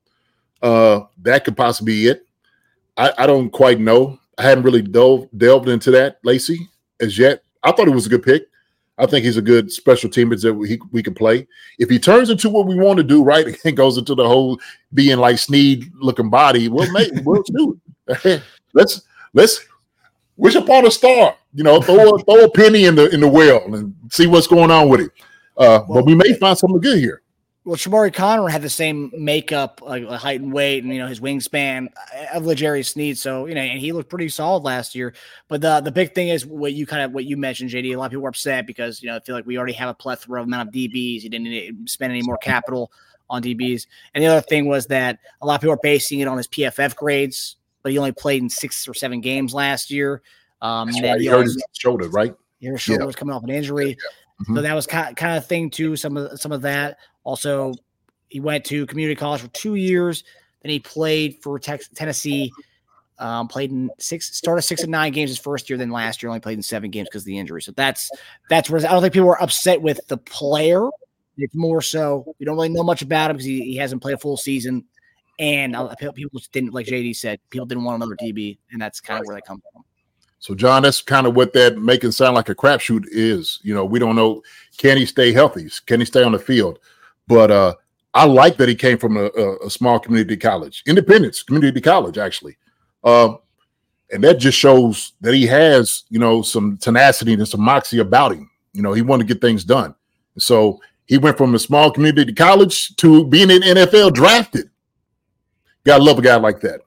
That could possibly be it. I don't quite know. I hadn't really delved into that, Lacey, as yet. I thought it was a good pick. I think he's a good special teamer that we can play. If he turns into what we want to do, right, and goes into the whole being like Snead looking body, we'll do it. Let's wish upon a star. Throw a penny in the well and see what's going on with it. But we may find something good here. Well, Shamari Connor had the same makeup, like height and weight, and his wingspan of L'Jarius Sneed. So and he looked pretty solid last year. But the big thing is what you mentioned, JD. A lot of people were upset because I feel like we already have a plethora of amount of DBs. He didn't need to spend any more capital on DBs. And the other thing was that a lot of people are basing it on his PFF grades, but he only played in 6 or 7 games last year. That's right. He hurt his shoulder, right? His shoulder was coming off an injury. Yeah. Mm-hmm. So that was kind of thing too. Some of that. Also, he went to community college for 2 years. Then he played for Tennessee. Played in 6 and 9 games his first year. Then last year only played in 7 games because of the injury. So that's where I don't think people were upset with the player. It's more so we don't really know much about him because he hasn't played a full season. And people just didn't, like JD said, people didn't want another DB, and that's kind of where that comes from. So, John, that's kind of what that making sound like a crapshoot is. We don't know, can he stay healthy? Can he stay on the field? But I like that he came from a small community college, Independence Community College, actually. And that just shows that he has, some tenacity and some moxie about him. He wanted to get things done. And so he went from a small community college to being in NFL drafted. Gotta love a guy like that.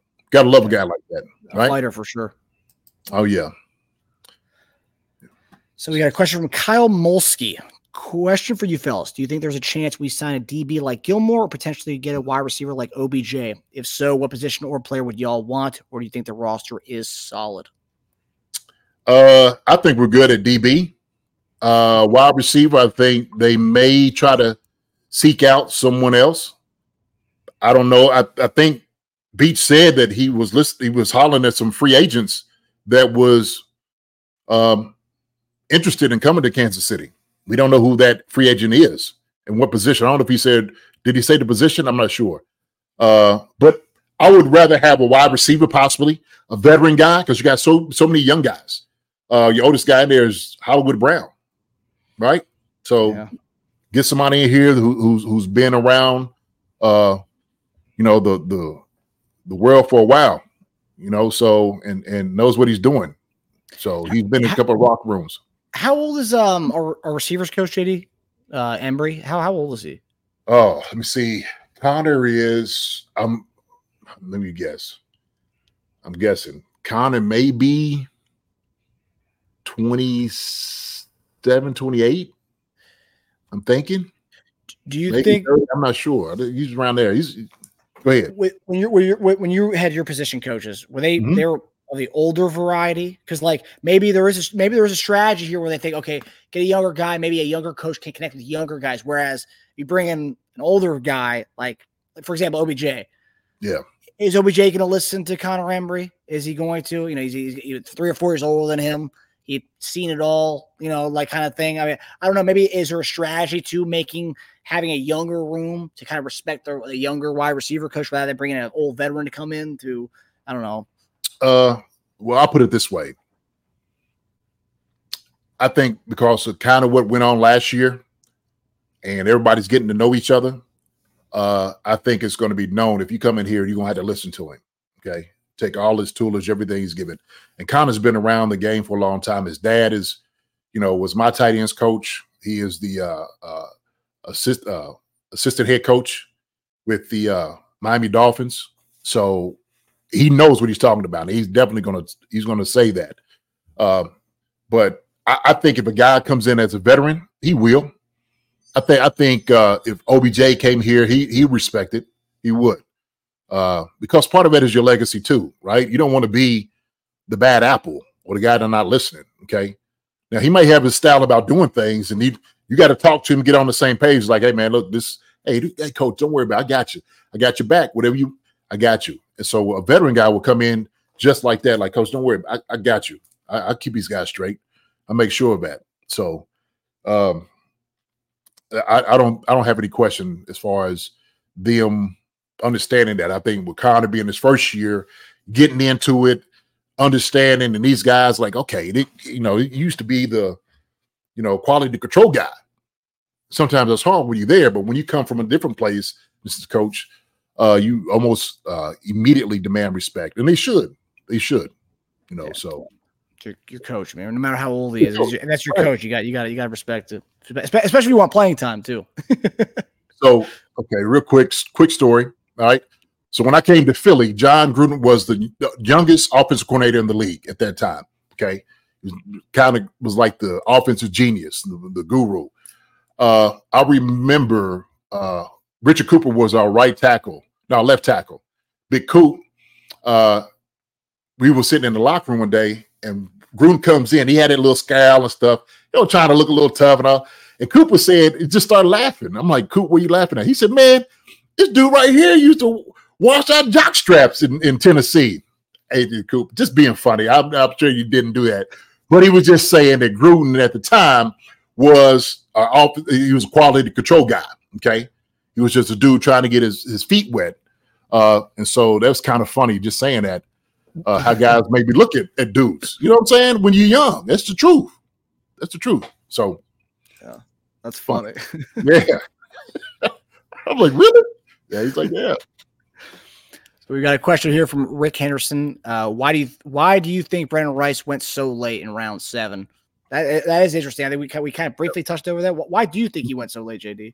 Right? A fighter for sure. Oh, yeah. So we got a question from Kyle Molsky. Question for you fellas. Do you think there's a chance we sign a DB like Gilmore or potentially get a wide receiver like OBJ? If so, what position or player would y'all want? Or do you think the roster is solid? I think we're good at DB. Wide receiver, I think they may try to seek out someone else. I don't know. I think Beach said that he was hollering at some free agents that was interested in coming to Kansas City. We don't know who that free agent is and what position. I don't know if he said, did he say the position? I'm not sure. But I would rather have a wide receiver, possibly a veteran guy, because you got so many young guys. Your oldest guy in there is Hollywood Brown, right? So get somebody in here who's been around, the world for a while, so and knows what he's doing. So he's been in a couple of locker rooms. How old is our receivers coach, JD Embry? How old is he? Oh, let me see. Connor is let me guess. I'm guessing Connor may be 27, 28. I'm thinking. Do you maybe think 30, I'm not sure. He's around there. Go ahead. When you had your position coaches, were they were the older variety? Because like maybe there is a strategy here where they think, okay, get a younger guy, maybe a younger coach can connect with younger guys. Whereas you bring in an older guy, like for example, OBJ. Yeah. Is OBJ going to listen to Connor Embry? Is he going to? He's 3 or 4 years older than him. He'd seen it all, like kind of thing. I mean, I don't know. Maybe is there a strategy to having a younger room to kind of respect the younger wide receiver coach rather than bringing an old veteran to come in to, I don't know. Well, I'll put it this way. I think because of kind of what went on last year and everybody's getting to know each other, I think it's going to be known if you come in here, you're going to have to listen to him. Okay. Take all his toolage, everything he's given. And Connor's been around the game for a long time. His dad was my tight ends coach. He is the assistant head coach with the Miami Dolphins. So he knows what he's talking about. And he's definitely going to say that. But I think if a guy comes in as a veteran, he will. I think if OBJ came here, he respect it. He would. Because part of it is your legacy too, right? You don't want to be the bad apple or the guy that's not listening. Okay. Now he may have his style about doing things, and you got to talk to him, get on the same page. Like, hey man, look, hey coach, don't worry about it. I got you. I got your back. I got you. And so a veteran guy will come in just like that. Like, coach, don't worry. I got you. I keep these guys straight. I make sure of that. So I don't have any question as far as them understanding that. I think with Connor being his first year, getting into it, understanding, and these guys like, okay, it used to be the, quality control guy. Sometimes it's hard when you're there, but when you come from a different place, Mrs. Coach, you almost immediately demand respect, and they should, so. Your coach, man. No matter how old he is, that's your coach. You got to respect it, especially if you want playing time too. So, okay, real quick story. All right. So when I came to Philly, John Gruden was the youngest offensive coordinator in the league at that time. Okay, he was like the offensive genius, the guru. I remember Richard Cooper was our left tackle. Big Coop. We were sitting in the locker room one day, and Gruden comes in. He had that little scowl and stuff, trying to look a little tough and all. And Cooper said, it just started laughing. I'm like, Coop, what are you laughing at? He said, man, this dude right here used to wash out jock straps in Tennessee. Hey, Coop, just being funny. I'm sure you didn't do that. But he was just saying that Gruden at the time was he was a quality control guy, okay? He was just a dude trying to get his feet wet. And so that was kind of funny just saying that, how guys maybe look at dudes. You know what I'm saying? When you're young. That's the truth. So. Yeah, that's funny. Yeah. I'm like, really? Yeah, he's like, yeah. So we got a question here from Rick Henderson. Why do you think Brandon Rice went so late in round 7? That is interesting. I think we kind of briefly touched over that. Why do you think he went so late, JD?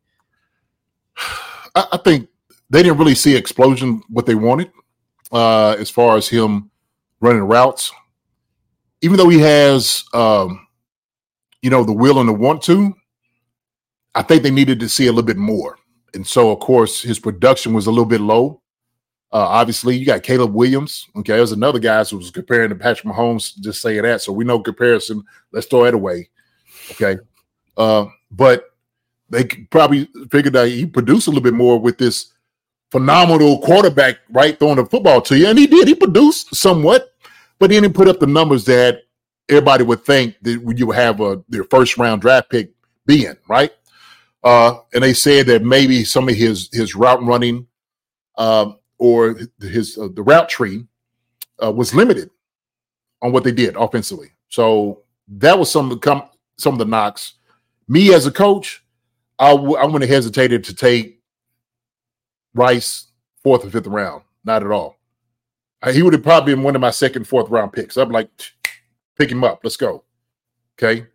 I think they didn't really see explosion what they wanted as far as him running routes. Even though he has, the will and the want to, I think they needed to see a little bit more. And so, of course, his production was a little bit low. Obviously, you got Caleb Williams. Okay, there's another guy who was comparing to Patrick Mahomes, just saying that. So we know comparison. Let's throw that away. Okay. But they probably figured that he produced a little bit more with this phenomenal quarterback, right, throwing the football to you. And he did. He produced somewhat, but he didn't put up the numbers that everybody would think that you would have their first-round draft pick being, right? And they said that maybe some of his route running or the route tree was limited on what they did offensively. So that was some of the knocks. Me as a coach, I wouldn't have hesitated to take Rice 4th or 5th round. Not at all. He would have probably been one of my 2nd, 4th round picks. I'm like, pick him up. Let's go. Okay.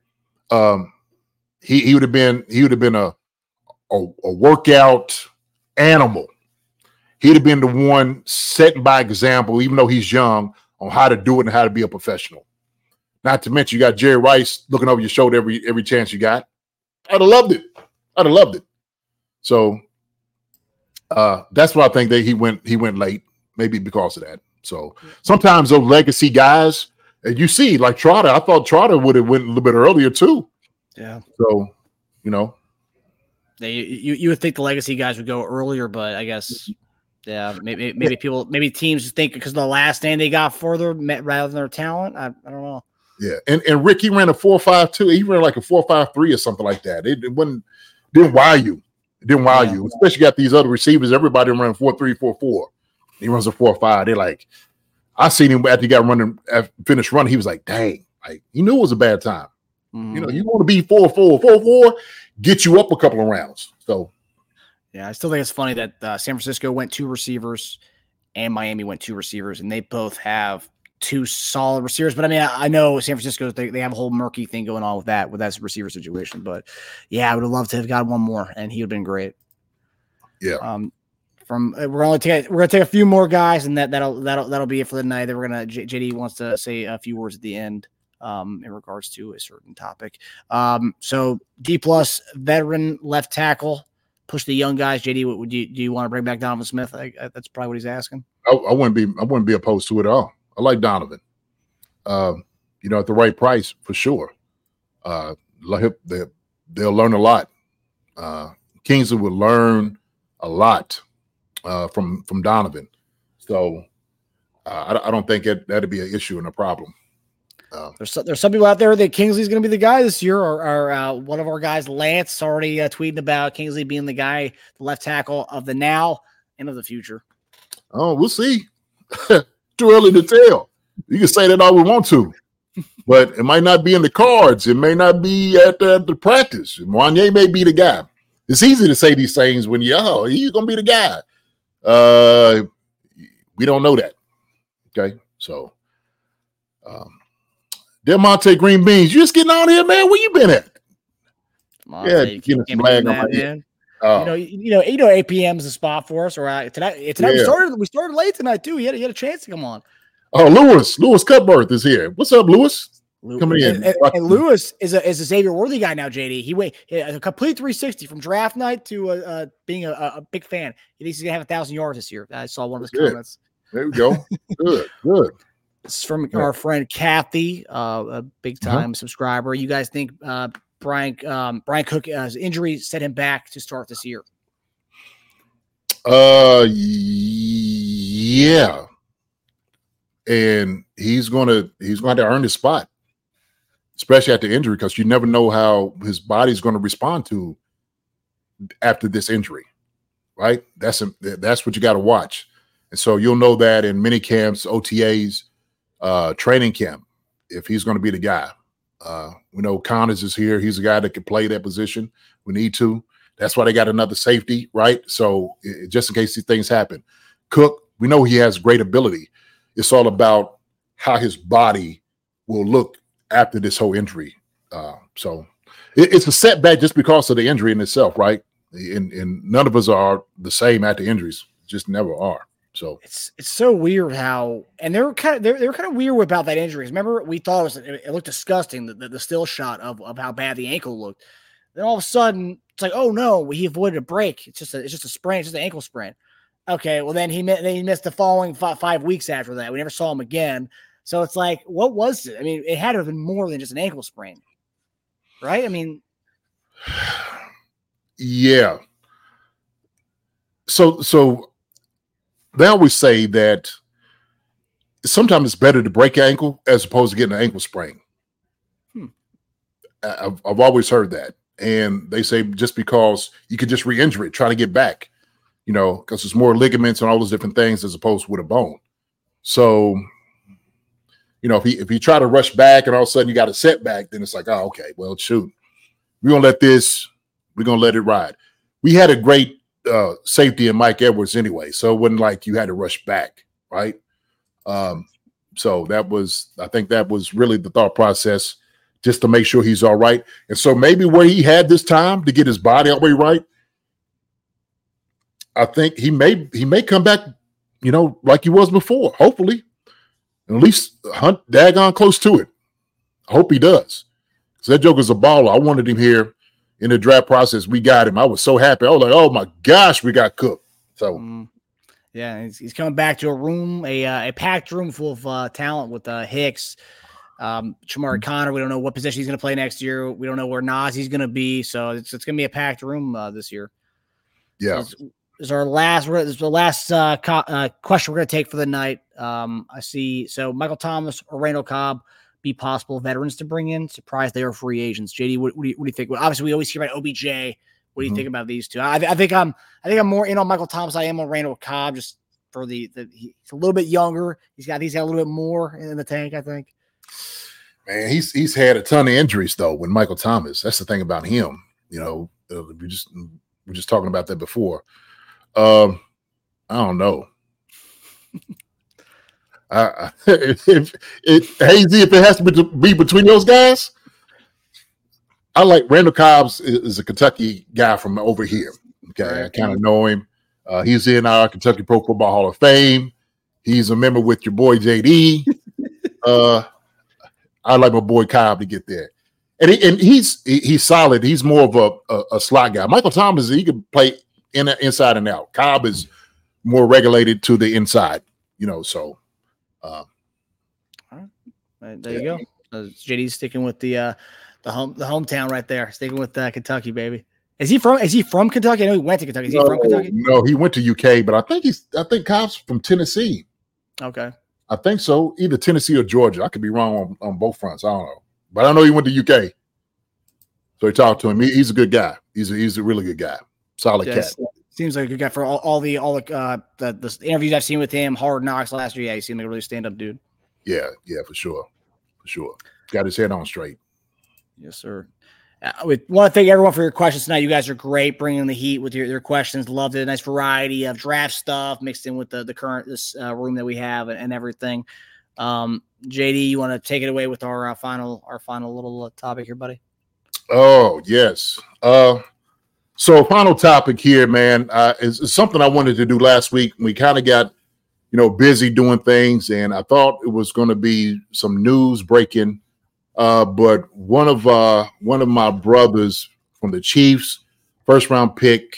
He would have been a workout animal. He'd have been the one setting by example, even though he's young, on how to do it and how to be a professional. Not to mention, you got Jerry Rice looking over your shoulder every chance you got. I'd have loved it. So that's why I think that he went late, maybe because of that. So sometimes those legacy guys, and you see, like Trotter, I thought Trotter would have went a little bit earlier too. Yeah. So, you know. You would think the legacy guys would go earlier, but I guess, yeah, maybe teams think because of the last name they got further rather than their talent. I don't know. Yeah, and Rick, he ran a 4.52. He ran like a 4.53 or something like that. It didn't wow you. It didn't wow you. Especially got these other receivers. Everybody ran 4.3, 4.4. He runs a 4.5. They're like, I seen him after he got finished running. He was like, dang, like he knew it was a bad time. Mm-hmm. You know, you want to be 4.4, get you up a couple of rounds. So, yeah, I still think it's funny that San Francisco went 2 receivers and Miami went 2 receivers, and they both have 2 solid receivers. But I mean, I know San Francisco, they have a whole murky thing going on with that receiver situation. But yeah, I would have loved to have got one more, and he would have been great. Yeah. We're gonna take a few more guys, and that'll be it for the night. Then we're gonna JD wants to say a few words at the end in regards to a certain topic. So D+ veteran left tackle, push the young guys. JD, do you want to bring back Donovan Smith? That's probably what he's asking. I wouldn't be opposed to it at all. I like Donovan. At the right price for sure. They'll learn a lot. Kingsley will learn a lot from Donovan. So I don't think that'd be an issue and a problem. There's some people out there that Kingsley's going to be the guy this year, or one of our guys, Lance, already tweeting about Kingsley being the guy, the left tackle of the now and of the future. Oh, we'll see. Too early to tell. You can say that all we want to, but it might not be in the cards. It may not be at the practice. Wanye may be the guy. It's easy to say these things when he's going to be the guy. We don't know that. Okay, so Delmonte Green Beans, you just getting on here, man. Where you been at? Come on, getting some lag on my head. You know, 8 p.m. is a spot for us. Or tonight we started late tonight too. He had a chance to come on. Oh, Lewis Cutbirth is here. What's up, Lewis? Coming in. And Lewis is a Xavier Worthy guy now. JD, he a complete 360 from draft night to being a big fan. He thinks he's gonna have 1,000 yards this year. I saw one of his comments. There we go. Good. This is from our friend Kathy, a big time subscriber. You guys think Brian Cook's injury set him back to start this year? Yeah. And he's going to earn his spot, especially after injury, because you never know how his body's going to respond to after this injury, right? That's what you got to watch. And so you'll know that in mini camps, OTAs, training camp, if he's going to be the guy. We know Connors is here. He's a guy that can play that position. We need to. That's why they got another safety, right? So just in case these things happen. Cook, we know he has great ability. It's all about how his body will look after this whole injury. So it's a setback just because of the injury in itself, right? And none of us are the same after injuries. Just never are. So it's so weird how, and they're kind of weird about that injury. Remember, we thought it looked disgusting, the still shot of how bad the ankle looked. Then all of a sudden, it's like, oh no, he avoided a break. It's just a sprain. It's just an ankle sprain. Okay, well then he missed the following 5 weeks after that. We never saw him again. So it's like, what was it? I mean, it had to have been more than just an ankle sprain, right? I mean, yeah. So they always say that sometimes it's better to break your ankle as opposed to getting an ankle sprain. I've always heard that. And they say just because you could just re-injure it, try to get back, because there's more ligaments and all those different things as opposed with a bone. So, if you try to rush back and all of a sudden you got a setback, then it's like, oh, okay, well, shoot, we're going to let it ride. We had a great safety in Mike Edwards anyway, so it wasn't like you had to rush back, right? So I think that was really the thought process, just to make sure he's all right. And so maybe where he had this time to get his body all the way right, I think he may come back, like he was before, hopefully. At least hunt daggone close to it. I hope he does. Because that joker's a baller. I wanted him here in the draft process. We got him. I was so happy. I was like, oh my gosh, we got cooked. So yeah, he's coming back to a room, a packed room full of talent with Hicks, Shamari Connor. We don't know what position he's going to play next year. We don't know where Nazee's going to be. So it's going to be a packed room this year. Yeah. So this is the last question we're going to take for the night. I see. So Michael Thomas or Randall Cobb be possible veterans to bring in. Surprised they are free agents. JD, what do you think? Well, obviously, we always hear about OBJ. What do you think about these two? I think I'm more in on Michael Thomas. I am on Randall Cobb, just for he's a little bit younger. He's got a little bit more in the tank, I think. Man, he's had a ton of injuries though. With Michael Thomas, that's the thing about him. We're just talking about that before. I don't know. If it has to be between those guys, I like Randall Cobbs is a Kentucky guy from over here. Okay, right. I kind of know him. He's in our Kentucky Pro Football Hall of Fame. He's a member with your boy JD. I like my boy Cobb to get there, and he's solid. He's more of a slot guy. Michael Thomas, he can play inside and out. Cobb is more regulated to the inside. So. All right. There you go. JD's sticking with the hometown right there. Sticking with Kentucky, baby. Is he from Kentucky? I know he went to Kentucky. Is he from Kentucky? No, he went to UK, but I think Cobb's from Tennessee. Okay. I think so. Either Tennessee or Georgia. I could be wrong on both fronts. I don't know. But I know he went to UK. So he talked to him. He's a good guy. He's a really good guy. Solid cat. Seems like a good guy for all the interviews I've seen with him. Hard Knocks last year. Yeah, he seemed like a really stand-up dude. Yeah, for sure. Got his head on straight. Yes, sir. We want to thank everyone for your questions tonight. You guys are great bringing the heat with your questions. Loved it. A nice variety of draft stuff mixed in with the current room that we have and everything. JD, you want to take it away with our final little topic here, buddy? Oh, yes. So final topic here, man, is something I wanted to do last week. We kind of got, busy doing things, and I thought it was going to be some news breaking. But one of my brothers from the Chiefs, first round pick,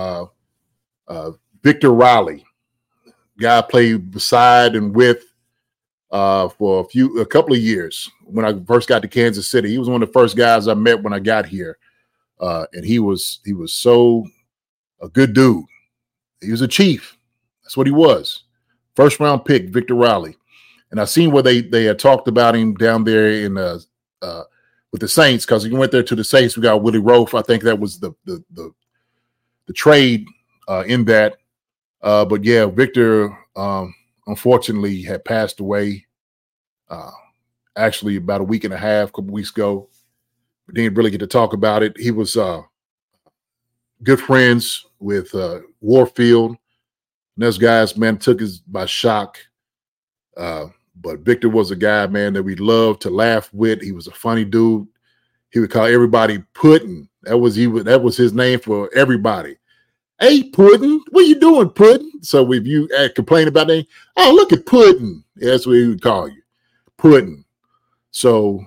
Victor Riley, guy I played beside and with for a couple of years when I first got to Kansas City. He was one of the first guys I met when I got here. And he was so a good dude. He was a Chief. That's what he was. First round pick, Victor Riley. And I seen where they had talked about him down there in with the Saints, because he went there to the Saints. We got Willie Roaf. I think that was the trade in that. But yeah, Victor unfortunately had passed away. Actually, about a week and a half, couple weeks ago. Didn't really get to talk about it. He was good friends with Warfield. And those guys, man, took us by shock. But Victor was a guy, man, that we loved to laugh with. He was a funny dude. He would call everybody Puddin'. That was his name for everybody. Hey, Puddin', what you doing, Puddin'? So if you complain about that, oh, look at Puddin'. That's what he would call you, Puddin'. So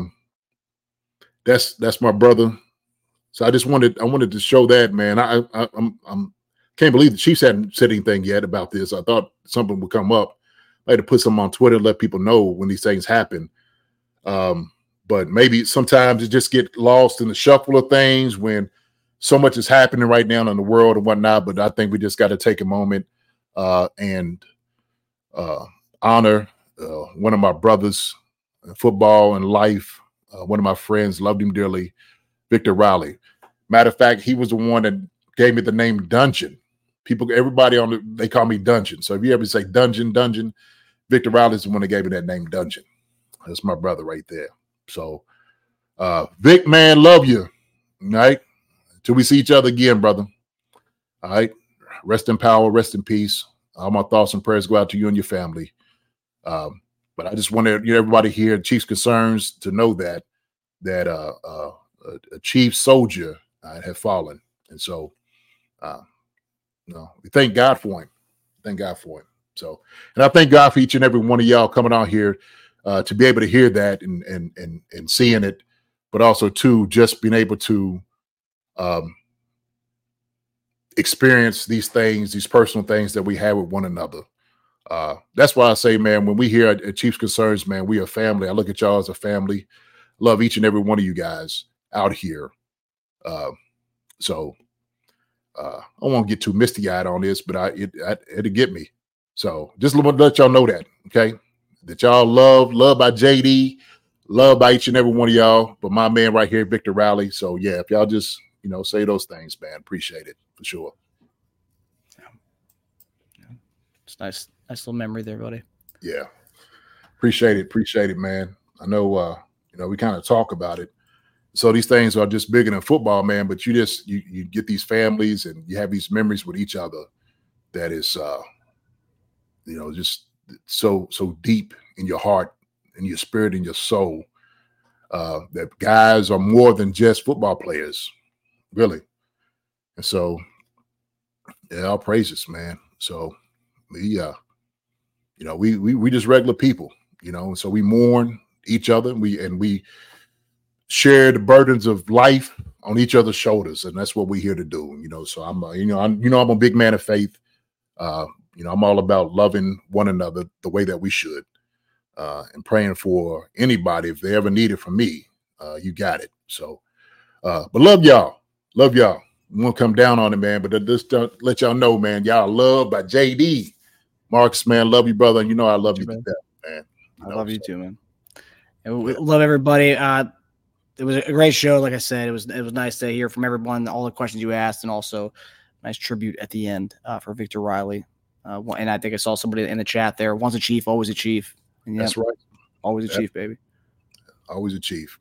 that's my brother. So I wanted to show that, man. I'm can't believe the Chiefs hadn't said anything yet about this. I thought something would come up. I had to put something on Twitter and let people know when these things happen. But maybe sometimes it just get lost in the shuffle of things when so much is happening right now in the world and whatnot. But I think we just got to take a moment and honor one of my brothers in football and life, one of my friends, loved him dearly, Victor Riley. Matter of fact, he was the one that gave me the name Dungeon. Everybody they call me Dungeon. So if you ever say Dungeon, Victor Riley is the one that gave me that name Dungeon. That's my brother right there. So, Vic, man, love you. All right. Till we see each other again, brother. All right. Rest in power, rest in peace. All my thoughts and prayers go out to you and your family. But I just want everybody here, Chiefs Concerns, to know that a chief soldier had fallen. And so, we thank God for him. Thank God for him. So, and I thank God for each and every one of y'all coming out here to be able to hear that and seeing it, but also too just being able to experience these things, these personal things that we have with one another. That's why I say, man, when we hear at Chiefs Concerns, man, we are family. I look at y'all as a family. Love each and every one of you guys out here. So I won't get too misty-eyed on this, but it'll get me. So just let y'all know that, okay? That y'all loved by JD, loved by each and every one of y'all, but my man right here, Victor Riley. So yeah, if y'all just, say those things, man, appreciate it for sure. It's nice little memory there, buddy. Yeah. Appreciate it, man. I know, we kind of talk about it. So these things are just bigger than football, man, but you get these families and you have these memories with each other that is, just so deep in your heart, in your spirit, in your soul, that guys are more than just football players, really. And so, yeah, all praises, man. So we just regular people, so we mourn each other. We share the burdens of life on each other's shoulders, and that's what we're here to do. So I'm a big man of faith. I'm all about loving one another the way that we should, and praying for anybody if they ever need it from me. You got it. So, but love y'all. We won't come down on it, man. But just let y'all know, man, y'all loved by JD. Marcus, man, love you, brother. And I love you to death, man. I love you too, man. And we love everybody. It was a great show. Like I said, it was nice to hear from everyone, all the questions you asked, and also nice tribute at the end for Victor Riley. And I think I saw somebody in the chat there. Once a Chief, always a Chief. And that's right. Always a Chief, baby. Always a Chief.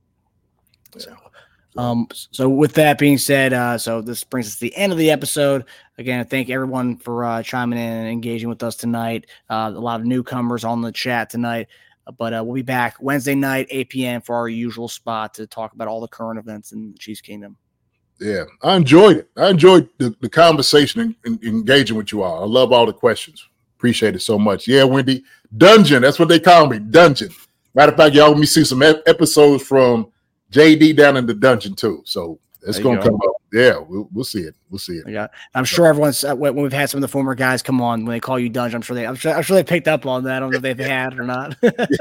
So with that being said, so this brings us to the end of the episode. Again, thank everyone for chiming in and engaging with us tonight. A lot of newcomers on the chat tonight. But we'll be back Wednesday night, 8 p.m. for our usual spot to talk about all the current events in the Chiefs Kingdom. Yeah, I enjoyed it. I enjoyed the conversation and engaging with you all. I love all the questions. Appreciate it so much. Yeah, Wendy. Dungeon. That's what they call me. Dungeon. Matter of fact, y'all let me see some episodes from JD down in the dungeon too. So it's going to come up. Yeah, we'll see it. We'll see it. Yeah, I'm sure everyone's when we've had some of the former guys come on when they call you Dungeon. I'm sure they picked up on that. I don't know if they've had it or not.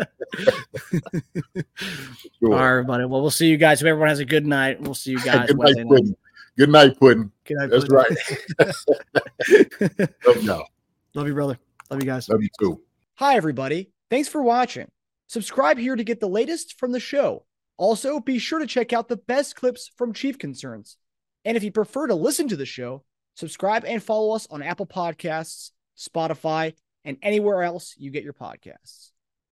Sure. All right, everybody. Well, we'll see you guys. Hope everyone has a good night. We'll see you guys. Good night, Puddin'. Good night, Puddin'. That's right. Love y'all. Love you, brother. Love you guys. Love you too. Hi, everybody. Thanks for watching. Subscribe here to get the latest from the show. Also, be sure to check out the best clips from Chief Concerns. And if you prefer to listen to the show, subscribe and follow us on Apple Podcasts, Spotify, and anywhere else you get your podcasts.